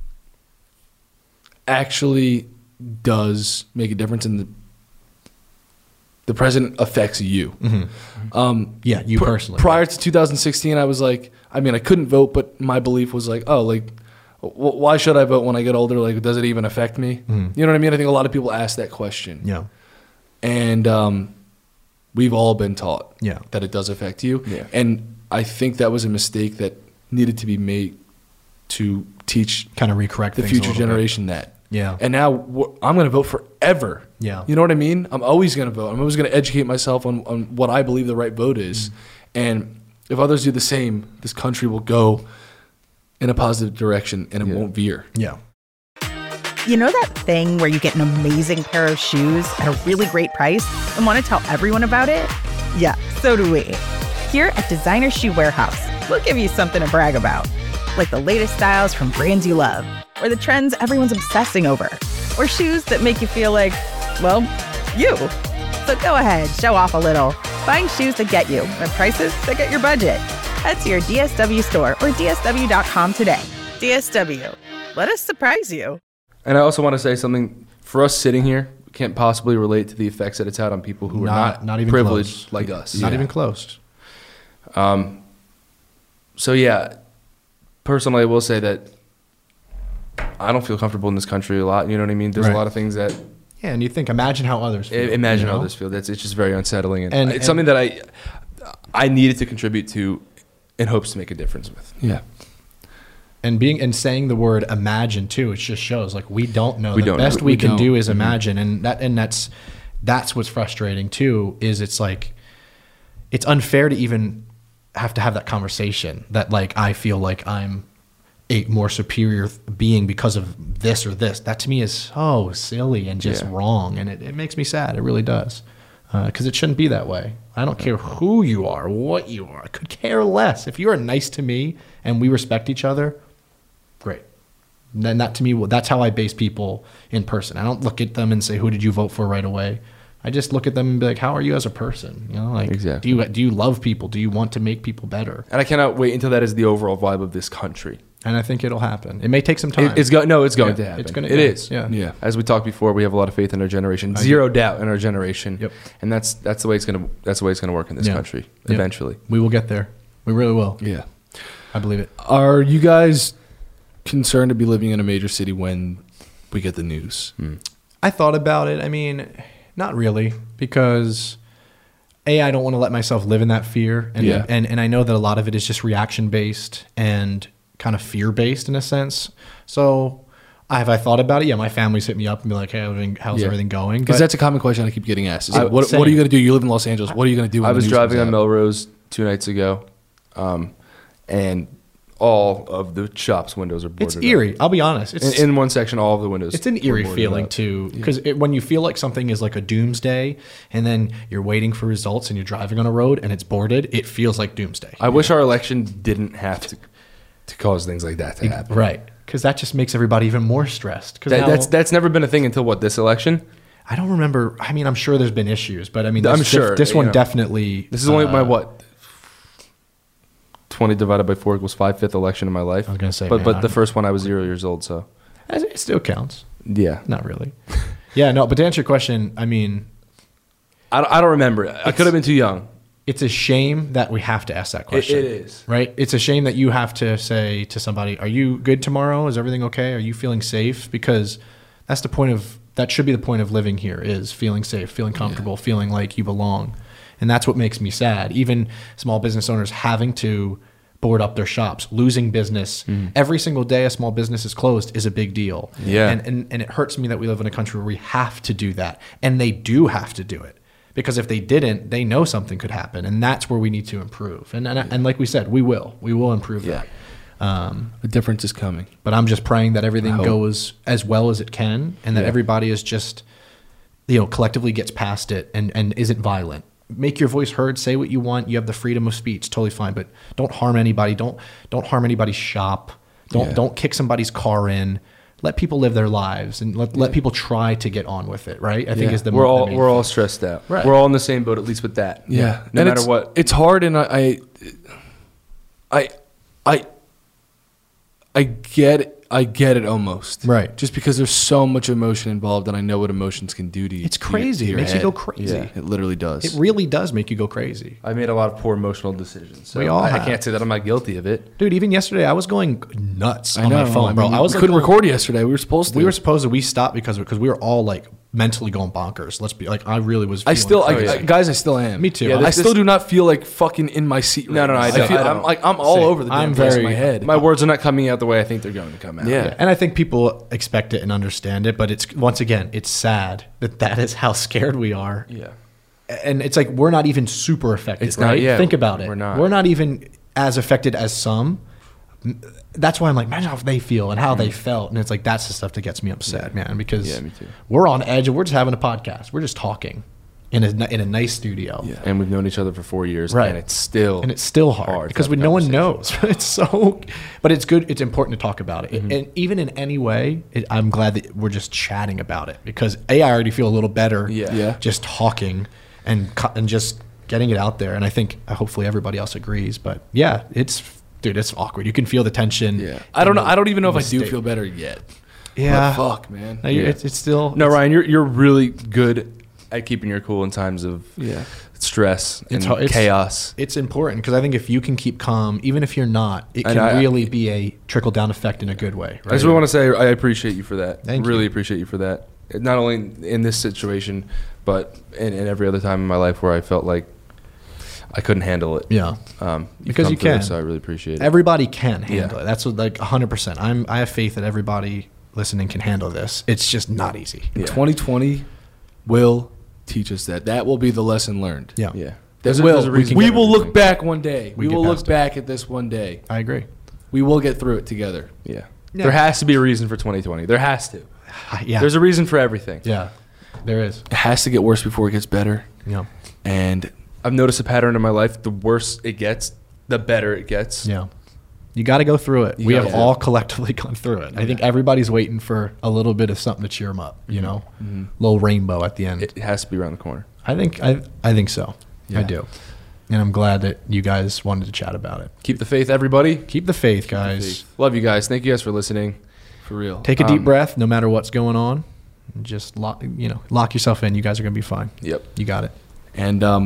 B: actually does make a difference in the the president affects you. Um,
D: Yeah, you
B: pr-
D: personally.
B: Prior to two thousand sixteen, I was like, I mean, I couldn't vote, but my belief was like, oh, like, w- why should I vote when I get older? Like, does it even affect me? You know what I mean? I think a lot of people ask that question.
D: Yeah.
B: And um, we've all been taught
D: Yeah.
B: that it does affect you.
C: Yeah.
B: And I think that was a mistake that needed to be made to teach
D: Kind of recorrect
B: the
D: things a
B: future
D: little bit.
B: generation that.
D: Yeah.
B: And now wh- I'm going to vote forever.
D: Yeah.
B: You know what I mean? I'm always going to vote. I'm always going to educate myself on, on what I believe the right vote is.
D: Mm.
B: And if others do the same, this country will go in a positive direction and it
C: Yeah.
B: won't veer.
D: Yeah.
A: You know that thing where you get an amazing pair of shoes at a really great price and want to tell everyone about it? Yeah, so do we. Here at Designer Shoe Warehouse, we'll give you something to brag about. Like the latest styles from brands you love, or the trends everyone's obsessing over, or shoes that make you feel like, well, you. So go ahead, show off a little. Find shoes that get you at prices that get your budget. Head to your D S W store or D S W dot com today. D S W. Let us surprise you.
C: And I also want to say something. For us sitting here, we can't possibly relate to the effects that it's had on people who
D: Not-
C: are not,
D: not even
C: privileged
D: close.
C: like us.
D: Not
C: Yeah.
D: even close.
C: Um, so yeah, personally, I will say that I don't feel comfortable in this country a lot. You know what I mean? There's
D: Right.
C: a lot of things that
D: Yeah, and you think, imagine how others
C: I-
D: feel.
C: imagine
D: you
C: how
D: know?
C: others feel. That's it's just very unsettling, and,
D: And-
C: it's
D: and-
C: something that I I needed to contribute to in hopes to make a difference with.
B: Yeah.
D: And being and saying the word imagine too, it just shows like we don't know.
C: We
D: the
C: don't know.
D: best
B: We
D: we can
B: don't.
D: do is
B: Mhm.
D: imagine, and that and that's that's what's frustrating too. Is it's like it's unfair to even have to have that conversation. That like I feel like I'm a more superior being because of this or this. That to me is so silly and just
C: Yeah.
D: wrong, and it, it makes me sad. It really does, because it shouldn't be that way. I don't care who you are, what you are. I could care less. If you are nice to me and we respect each other, great. Then that to me, that's how I base people in person. I don't look at them and say, "Who did you vote for?" right away. I just look at them and be like, "How are you as a person?" You know, like,
C: Exactly.
D: do you do you love people? Do you want to make people better?
C: And I cannot wait until that is the overall vibe of this country.
D: And I think it'll happen. It may take some time.
C: It, it's go, no, it's going
D: Yeah,
C: to happen.
D: it's gonna-
C: It
D: yeah,
C: is.
D: yeah.
B: Yeah.
C: As we talked before, we have a lot of faith in our generation. Zero doubt in our generation.
D: Yep.
C: And that's that's the way it's gonna that's the way it's gonna work in this
D: Yeah.
C: country
D: Yep.
C: eventually.
D: We will get there. We really will.
B: Yeah.
D: I believe it.
B: Are you guys concerned to be living in a major city when we get the news?
D: I thought about it. I mean, not really, because A, I don't want to let myself live in that fear. And,
B: Yeah.
D: and, and I know that a lot of it is just reaction based and kind of fear based in a sense. So have I thought about it? Yeah, my family's hit me up and be like, hey, everything- how's
C: Yeah.
D: everything going?
B: Because
D: But
B: that's a common question I keep getting asked. Is
D: I-
B: like, what,
D: same.
B: what are you going to do? You live in Los Angeles. What are you going to do? when
C: I
B: the
C: was
B: news
C: driving
B: comes
C: on
B: out?
C: Melrose two nights ago, um, and all of the shops' windows are boarded
D: it's
C: up.
D: eerie. I'll be honest. It's,
C: In, in one section, all of the windows.
D: it's an
C: were
D: eerie
C: boarded
D: feeling
C: up.
D: too, because when you feel like something is like a doomsday and then you're waiting for results and you're driving on a road and it's boarded, it feels like doomsday.
C: I wish our election didn't have to to cause things like that to happen.
D: Right. Because that just makes everybody even more stressed. Because
C: That, that's that's never been a thing until what, this election?
D: I don't remember. I mean, I'm sure there's been issues, but I mean,
C: I'm
D: this,
C: sure,
D: this, this
C: you
D: one
C: know.
D: definitely.
C: This is only
D: uh,
C: my what? twenty divided by four equals five, fifth election in my life.
D: I was gonna say,
C: but
D: man,
C: but the
D: I'm-
C: first one I was zero years old, so
D: It still counts.
C: yeah.
D: Not really. Yeah, no. But to answer your question, I mean,
C: I don't, I don't remember. I could have been too young.
D: it's a shame that we have to ask that
C: It,
D: question.
C: it is.
D: Right? It's a shame that you have to say to somebody, "Are you good tomorrow? Is everything okay? Are you feeling safe?" Because that's the point of that should be the point of living here is feeling safe, feeling comfortable, feeling like you belong. And that's what makes me sad. Even small business owners having to board up their shops, losing business. Every single day a small business is closed is a big deal.
C: Yeah.
D: And, and and it hurts me that we live in a country where we have to do that. And they do have to do it. Because if they didn't, they know something could happen. And that's where we need to improve. And and, and like we said, we will. We will improve
C: Yeah.
D: that. Um,
B: A difference is coming.
D: but I'm just praying that everything
B: I hope.
D: goes as well as it can and that
C: Yeah.
D: everybody is just, you know, collectively gets past it and, and isn't violent. Make your voice heard, say what you want. You have the freedom of speech, totally fine. But don't harm anybody. Don't don't harm anybody's shop. Don't
B: Yeah.
D: don't kick somebody's car in. Let people live their lives and let, let people try to get on with it, right? I think
C: Yeah.
D: is the
C: we're
D: the
C: all
D: main
C: we're all
D: thing.
C: stressed out.
D: Right.
C: We're all in the same boat, at least with that.
B: Yeah.
C: No
B: And
C: matter
B: it's,
C: what.
B: It's hard, and I, I, I, I, I get it. I get it almost.
D: Right.
B: Just because there's so much emotion involved, and I know what emotions can do to you.
D: It's
B: to your-
D: crazy.
B: to
D: It
B: your
D: makes you
B: head.
D: go crazy.
C: Yeah.
B: It literally does.
D: It really does make you go crazy.
C: I made a lot of poor emotional decisions. So
D: We all
C: I, I
D: have.
C: can't say that I'm not guilty of it.
D: Dude, even yesterday I was going nuts
B: I
D: on
B: know.
D: my phone,
B: I
D: bro.
B: mean,
D: I was
B: we
D: like,
B: couldn't
D: going-
B: record yesterday. We were supposed to.
D: We were supposed to. We stopped because because we were all like mentally going bonkers. Let's be like, I really was.
B: I
D: feeling
B: still, I,
D: crazy.
B: I- guys, I still am.
D: Me too.
B: Yeah,
D: Yeah,
B: I
C: this-
B: still
C: this-
B: do not feel like fucking in my seat. Right
C: No, no, no,
B: now.
C: I
B: I,
C: don't-
B: feel,
C: I
B: I'm
C: don't.
B: like I'm all
D: Same.
B: over the damn
D: I'm
B: place
D: very-
B: in my head.
C: My words are not coming out the way I think they're going to come out.
B: Yeah.
D: and I think people expect it and understand it, but it's once again, it's sad that that is how scared we are.
C: Yeah.
D: And it's like we're not even super affected.
C: It's not-
D: right?
C: yeah,
D: Think about it.
C: we're not.
D: We're not even as affected as some. That's why I'm like, imagine how they feel and how they felt, and it's like that's the stuff that gets me upset, man. Because
C: Yeah, me too.
D: we're on edge and we're just having a podcast. We're just talking in a in a nice studio.
B: Yeah.
C: And we've known each other for four years,
D: Right.
C: and it's still
D: And it's still hard,
C: hard to
D: because
C: have
D: we,
C: a
D: no one
C: conversation.
D: knows. It's so, but it's good. It's important to talk about it,
C: Mm-hmm.
D: and even in any way, it, I'm glad that we're just chatting about it because a I already feel a little better.
C: Yeah.
B: Yeah.
D: just talking and cu- and just getting it out there. And I think uh, hopefully everybody else agrees. But yeah, it's dude, it's awkward. You can feel the tension.
B: Yeah. I don't know.
D: in the-
B: I don't even know if
D: in
B: I
D: the
B: do
D: state.
B: feel better yet.
D: Yeah.
B: But fuck, man.
D: No, you're-
C: Yeah.
D: it's, it's still
C: No,
D: it's-
C: Ryan, you're you're really good at keeping your cool in times of
B: Yeah.
C: stress and
D: It's hard- it's-
C: chaos.
D: It's important because I think if you can keep calm, even if you're not, it
C: And
D: can
C: I-
D: really be a trickle down effect in a good way.
C: I
D: Right?
C: just want to say I appreciate you for that.
D: Thank
C: really
D: you.
C: appreciate you for that. Not only in this situation, but in, in every other time in my life where I felt like I couldn't handle it.
D: Yeah.
C: Um, you've
D: Because
C: come
D: you
C: through it,
D: can.
C: so I really appreciate it.
D: Everybody can handle
C: Yeah.
D: it. That's what, like one hundred percent. I'm I have faith that everybody listening can handle this. It's just not easy.
C: Yeah.
B: twenty twenty will teach us that. That will be the lesson learned.
D: Yeah.
C: Yeah.
B: That
C: There's a-
B: will.
C: there's a reason
B: we
C: for
B: will look
C: everything.
B: back one day.
D: We
B: We,
D: get
B: will look
D: past it.
B: back at this one day.
D: I agree.
B: We will get through it together.
C: Yeah.
D: Yeah.
C: There has to be a reason for twenty twenty. There has to.
D: Yeah.
C: There's a reason for everything.
D: yeah. There is.
B: It has to get worse before it gets better.
D: Yeah.
B: And
C: I've noticed a pattern in my life. The worse it gets, the better it gets.
D: Yeah. You got to go through it.
C: You
D: We
C: gotta
D: have
C: do
D: all
C: it.
D: collectively gone through it. I think everybody's waiting for a little bit of something to cheer them up, you know? Little rainbow at the end.
C: It has to be around the corner.
D: I think I I think so. I
B: Yeah.
D: do. And I'm glad that you guys wanted to chat about it.
C: Keep the faith, everybody.
D: Keep the faith, guys.
C: Love you guys. Thank you guys for listening.
B: for real.
D: Take a deep
C: Um,
D: breath no matter what's going on. And just lock, you know, lock yourself in. You guys are going to be fine.
C: Yep.
D: You got it.
B: And um,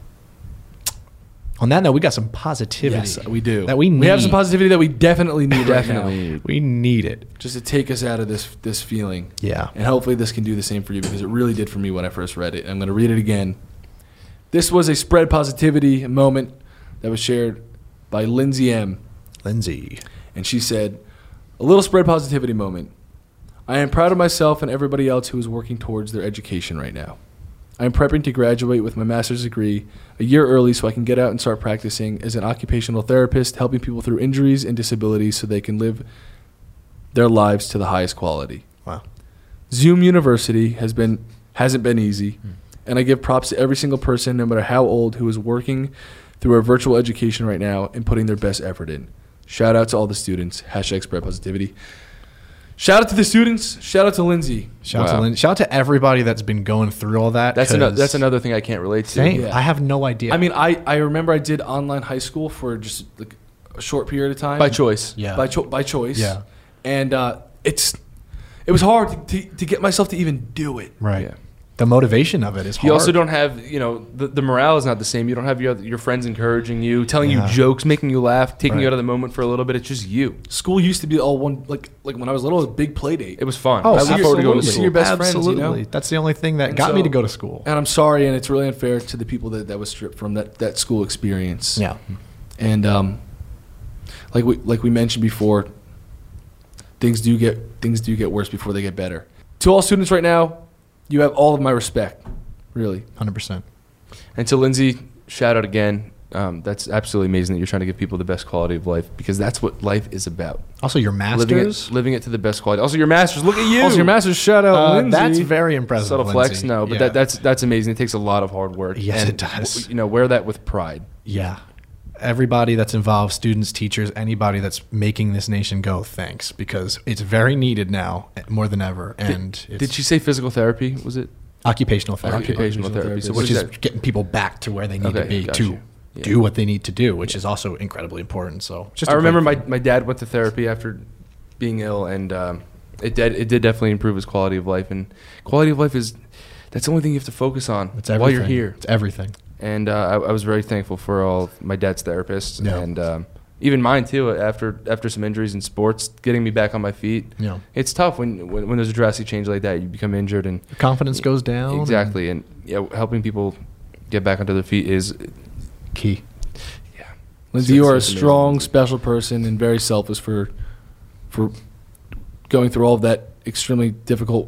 D: On that note, we got some positivity.
B: yes, we do.
D: That we
B: We have some
D: need.
B: positivity that we definitely need right now.
C: Definitely.
D: We need it.
B: Just to take us out of this this feeling.
D: Yeah.
B: And hopefully this can do the same for you because it really did for me when I first read it. I'm going to read it again. This was a spread positivity moment that was shared by Lindsay M.
D: Lindsay.
B: And she said, a little spread positivity moment. I am proud of myself and everybody else who is working towards their education right now. I am prepping to graduate with my master's degree a year early so I can get out and start practicing as an occupational therapist, helping people through injuries and disabilities so they can live their lives to the highest quality.
D: Wow.
B: Zoom University has been hasn't been easy, and I give props to every single person, no matter how old, who is working through our virtual education right now and putting their best effort in. Shout out to all the students. Hashtag spread positivity. Shout out to the students. Shout out to Lindsay.
D: Shout out
C: Wow.
D: to Lin- shout out to everybody that's been going through all that.
C: That's another.
D: 'cause-
C: That's another thing I can't relate to.
D: Same.
B: Yeah.
D: I have no idea.
B: I mean, I, I remember I did online high school for just like a short period of time.
C: By choice.
D: yeah.
B: By, cho- by choice.
D: Yeah.
B: And uh, it's it was hard to, to, to get myself to even do it.
D: right.
C: Yeah.
D: The motivation of it is hard.
C: You also don't have, you know, the, the morale is not the same. You don't have your your friends encouraging you, telling
D: Yeah.
C: you jokes, making you laugh, taking
D: Right.
C: you out of the moment for a little bit. It's just you.
B: School used to be all one, like like when I was little, a big play date.
C: It was fun.
D: Oh,
C: I look forward to going to
B: absolutely.
C: school.
B: See your best friends, you
D: Absolutely.
B: know?
D: That's the only thing that
B: And
D: got me
B: so-
D: to go to school.
B: And I'm sorry, and it's really unfair to the people that, that was stripped from that, that school experience.
D: Yeah.
B: And um, like we like we mentioned before, things do get things do get worse before they get better. To all students right now, you have all of my respect, really.
D: one hundred percent.
C: And to Lindsay, shout out again. Um, that's absolutely amazing that you're trying to give people the best quality of life because that's what life is about.
D: Also, your
C: Living
D: masters.
C: it, living it to the best quality. Also, your masters. Look at you.
B: Also, your master's shout out,
D: Uh,
B: Lindsay.
D: that's very impressive.
C: Subtle flex,
D: Lindsay.
C: no, but
D: Yeah.
C: that, that's that's amazing. It takes a lot of hard work.
D: Yes,
C: and,
D: it does.
C: You know, wear that with pride.
D: Yeah. Everybody that's involved, students, teachers, anybody that's making this nation go, thanks. Because it's very needed now, more than ever. And
C: Did,
D: it's
C: did she say physical therapy? Was it
D: occupational therapy,
C: occupational
B: Occupational
C: therapy? So
B: therapy.
C: what
D: which
C: is
D: is
C: that?
D: getting people back to where they need to
C: Okay,
D: be
C: got
D: to
C: you. Yeah.
D: do what they need to do, which is also incredibly important. So just
C: I
D: a
C: remember
D: great
C: my,
D: thing.
C: my dad went to therapy after being ill, and um, it did it did definitely improve his quality of life. And quality of life is that's the only thing you have to focus on
D: It's
C: while you're
D: everything.
C: here.
D: It's everything.
C: And uh, I, I was very thankful for all of my dad's therapists
D: Yeah.
C: and um, even mine too. After after some injuries in sports, getting me back on my feet.
D: Yeah.
C: It's tough when, when when there's a drastic change like that. You become injured, and
D: Your confidence goes down.
C: exactly. And yeah, helping people get back onto their feet is
D: and key.
C: yeah.
B: Lindsay, you are a
C: It's amazing.
B: strong, special person and very selfless for for going through all of that extremely difficult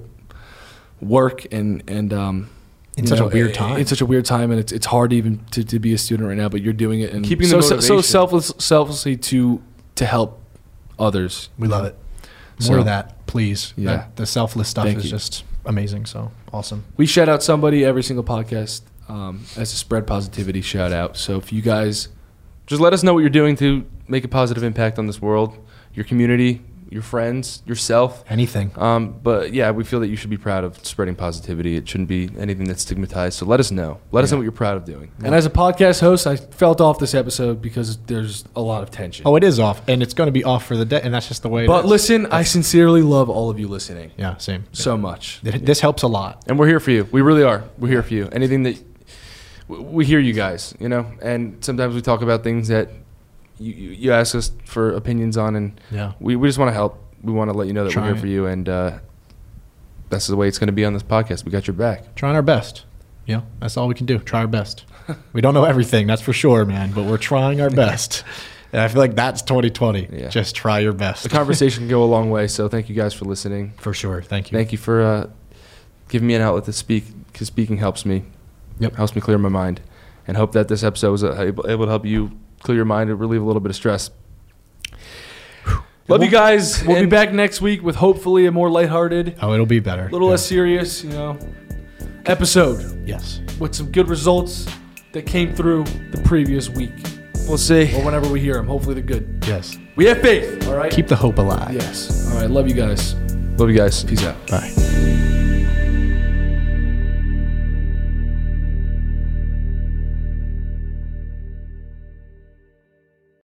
B: work and and um,
D: In
B: you
D: such a
B: know,
D: weird
B: i-
D: time.
B: It's such a weird time, and it's it's hard even to, to be a student right now. But you're doing it and
C: Keeping
B: so
C: the
B: so, so
C: motivation.
B: selfless, selflessly to to help others.
D: We love it. More
B: So-
D: of that, please.
B: Yeah.
D: That- the selfless stuff
B: Thank
D: is
B: you.
D: just amazing. So awesome.
B: We shout out somebody every single podcast um, as a spread positivity shout out. So if you guys
C: Just let us know what you're doing to make a positive impact on this world, your community, your friends, yourself.
D: Anything.
C: Um, but yeah, we feel that you should be proud of spreading positivity. It shouldn't be anything that's stigmatized. So let us know. Let us know what you're proud of doing.
B: And as a podcast host, I felt off this episode because there's a lot of tension.
D: Oh, it is off, and it's going to be off for the day, and that's just the way.
B: But
D: it is.
B: listen, I sincerely love all of you listening
D: Yeah, same.
B: so much.
D: Th- This helps a lot.
C: And we're here for you. We really are. We're here for you. Anything that w- we hear you guys, you know, and sometimes we talk about things that you, you, you ask us for opinions on, and
D: Yeah.
C: we, we just want to help. We want to let you know that
D: Try
C: we're here
D: it.
C: for you, and uh, that's the way it's going to be on this podcast. We got your back.
D: Trying our best. Yeah, that's all we can do. Try our best. We don't know everything, that's for sure, man, but we're trying our best. And I feel like that's twenty twenty.
C: Yeah.
D: Just try your best.
C: The conversation can go a long way, so thank you guys for listening.
D: For sure. Thank you.
C: Thank you for uh, giving me an outlet to speak, because speaking helps me.
D: Yep.
C: Helps me clear my mind. And hope that this episode was uh, able, able to help you clear your mind and relieve a little bit of stress. Love you guys.
B: We'll be
C: and-
B: back next week with hopefully a more lighthearted,
D: Oh, it'll be better.
B: a little
D: Yeah.
B: less serious, you know, episode
D: Yes.
B: with some good results that came through the previous week
C: We'll see.
B: or whenever we hear them. Hopefully they're good.
D: Yes.
B: We have faith. All right.
D: Keep the hope alive.
B: Yes. All right. Love you guys.
C: Love you guys.
B: Peace out.
D: Bye.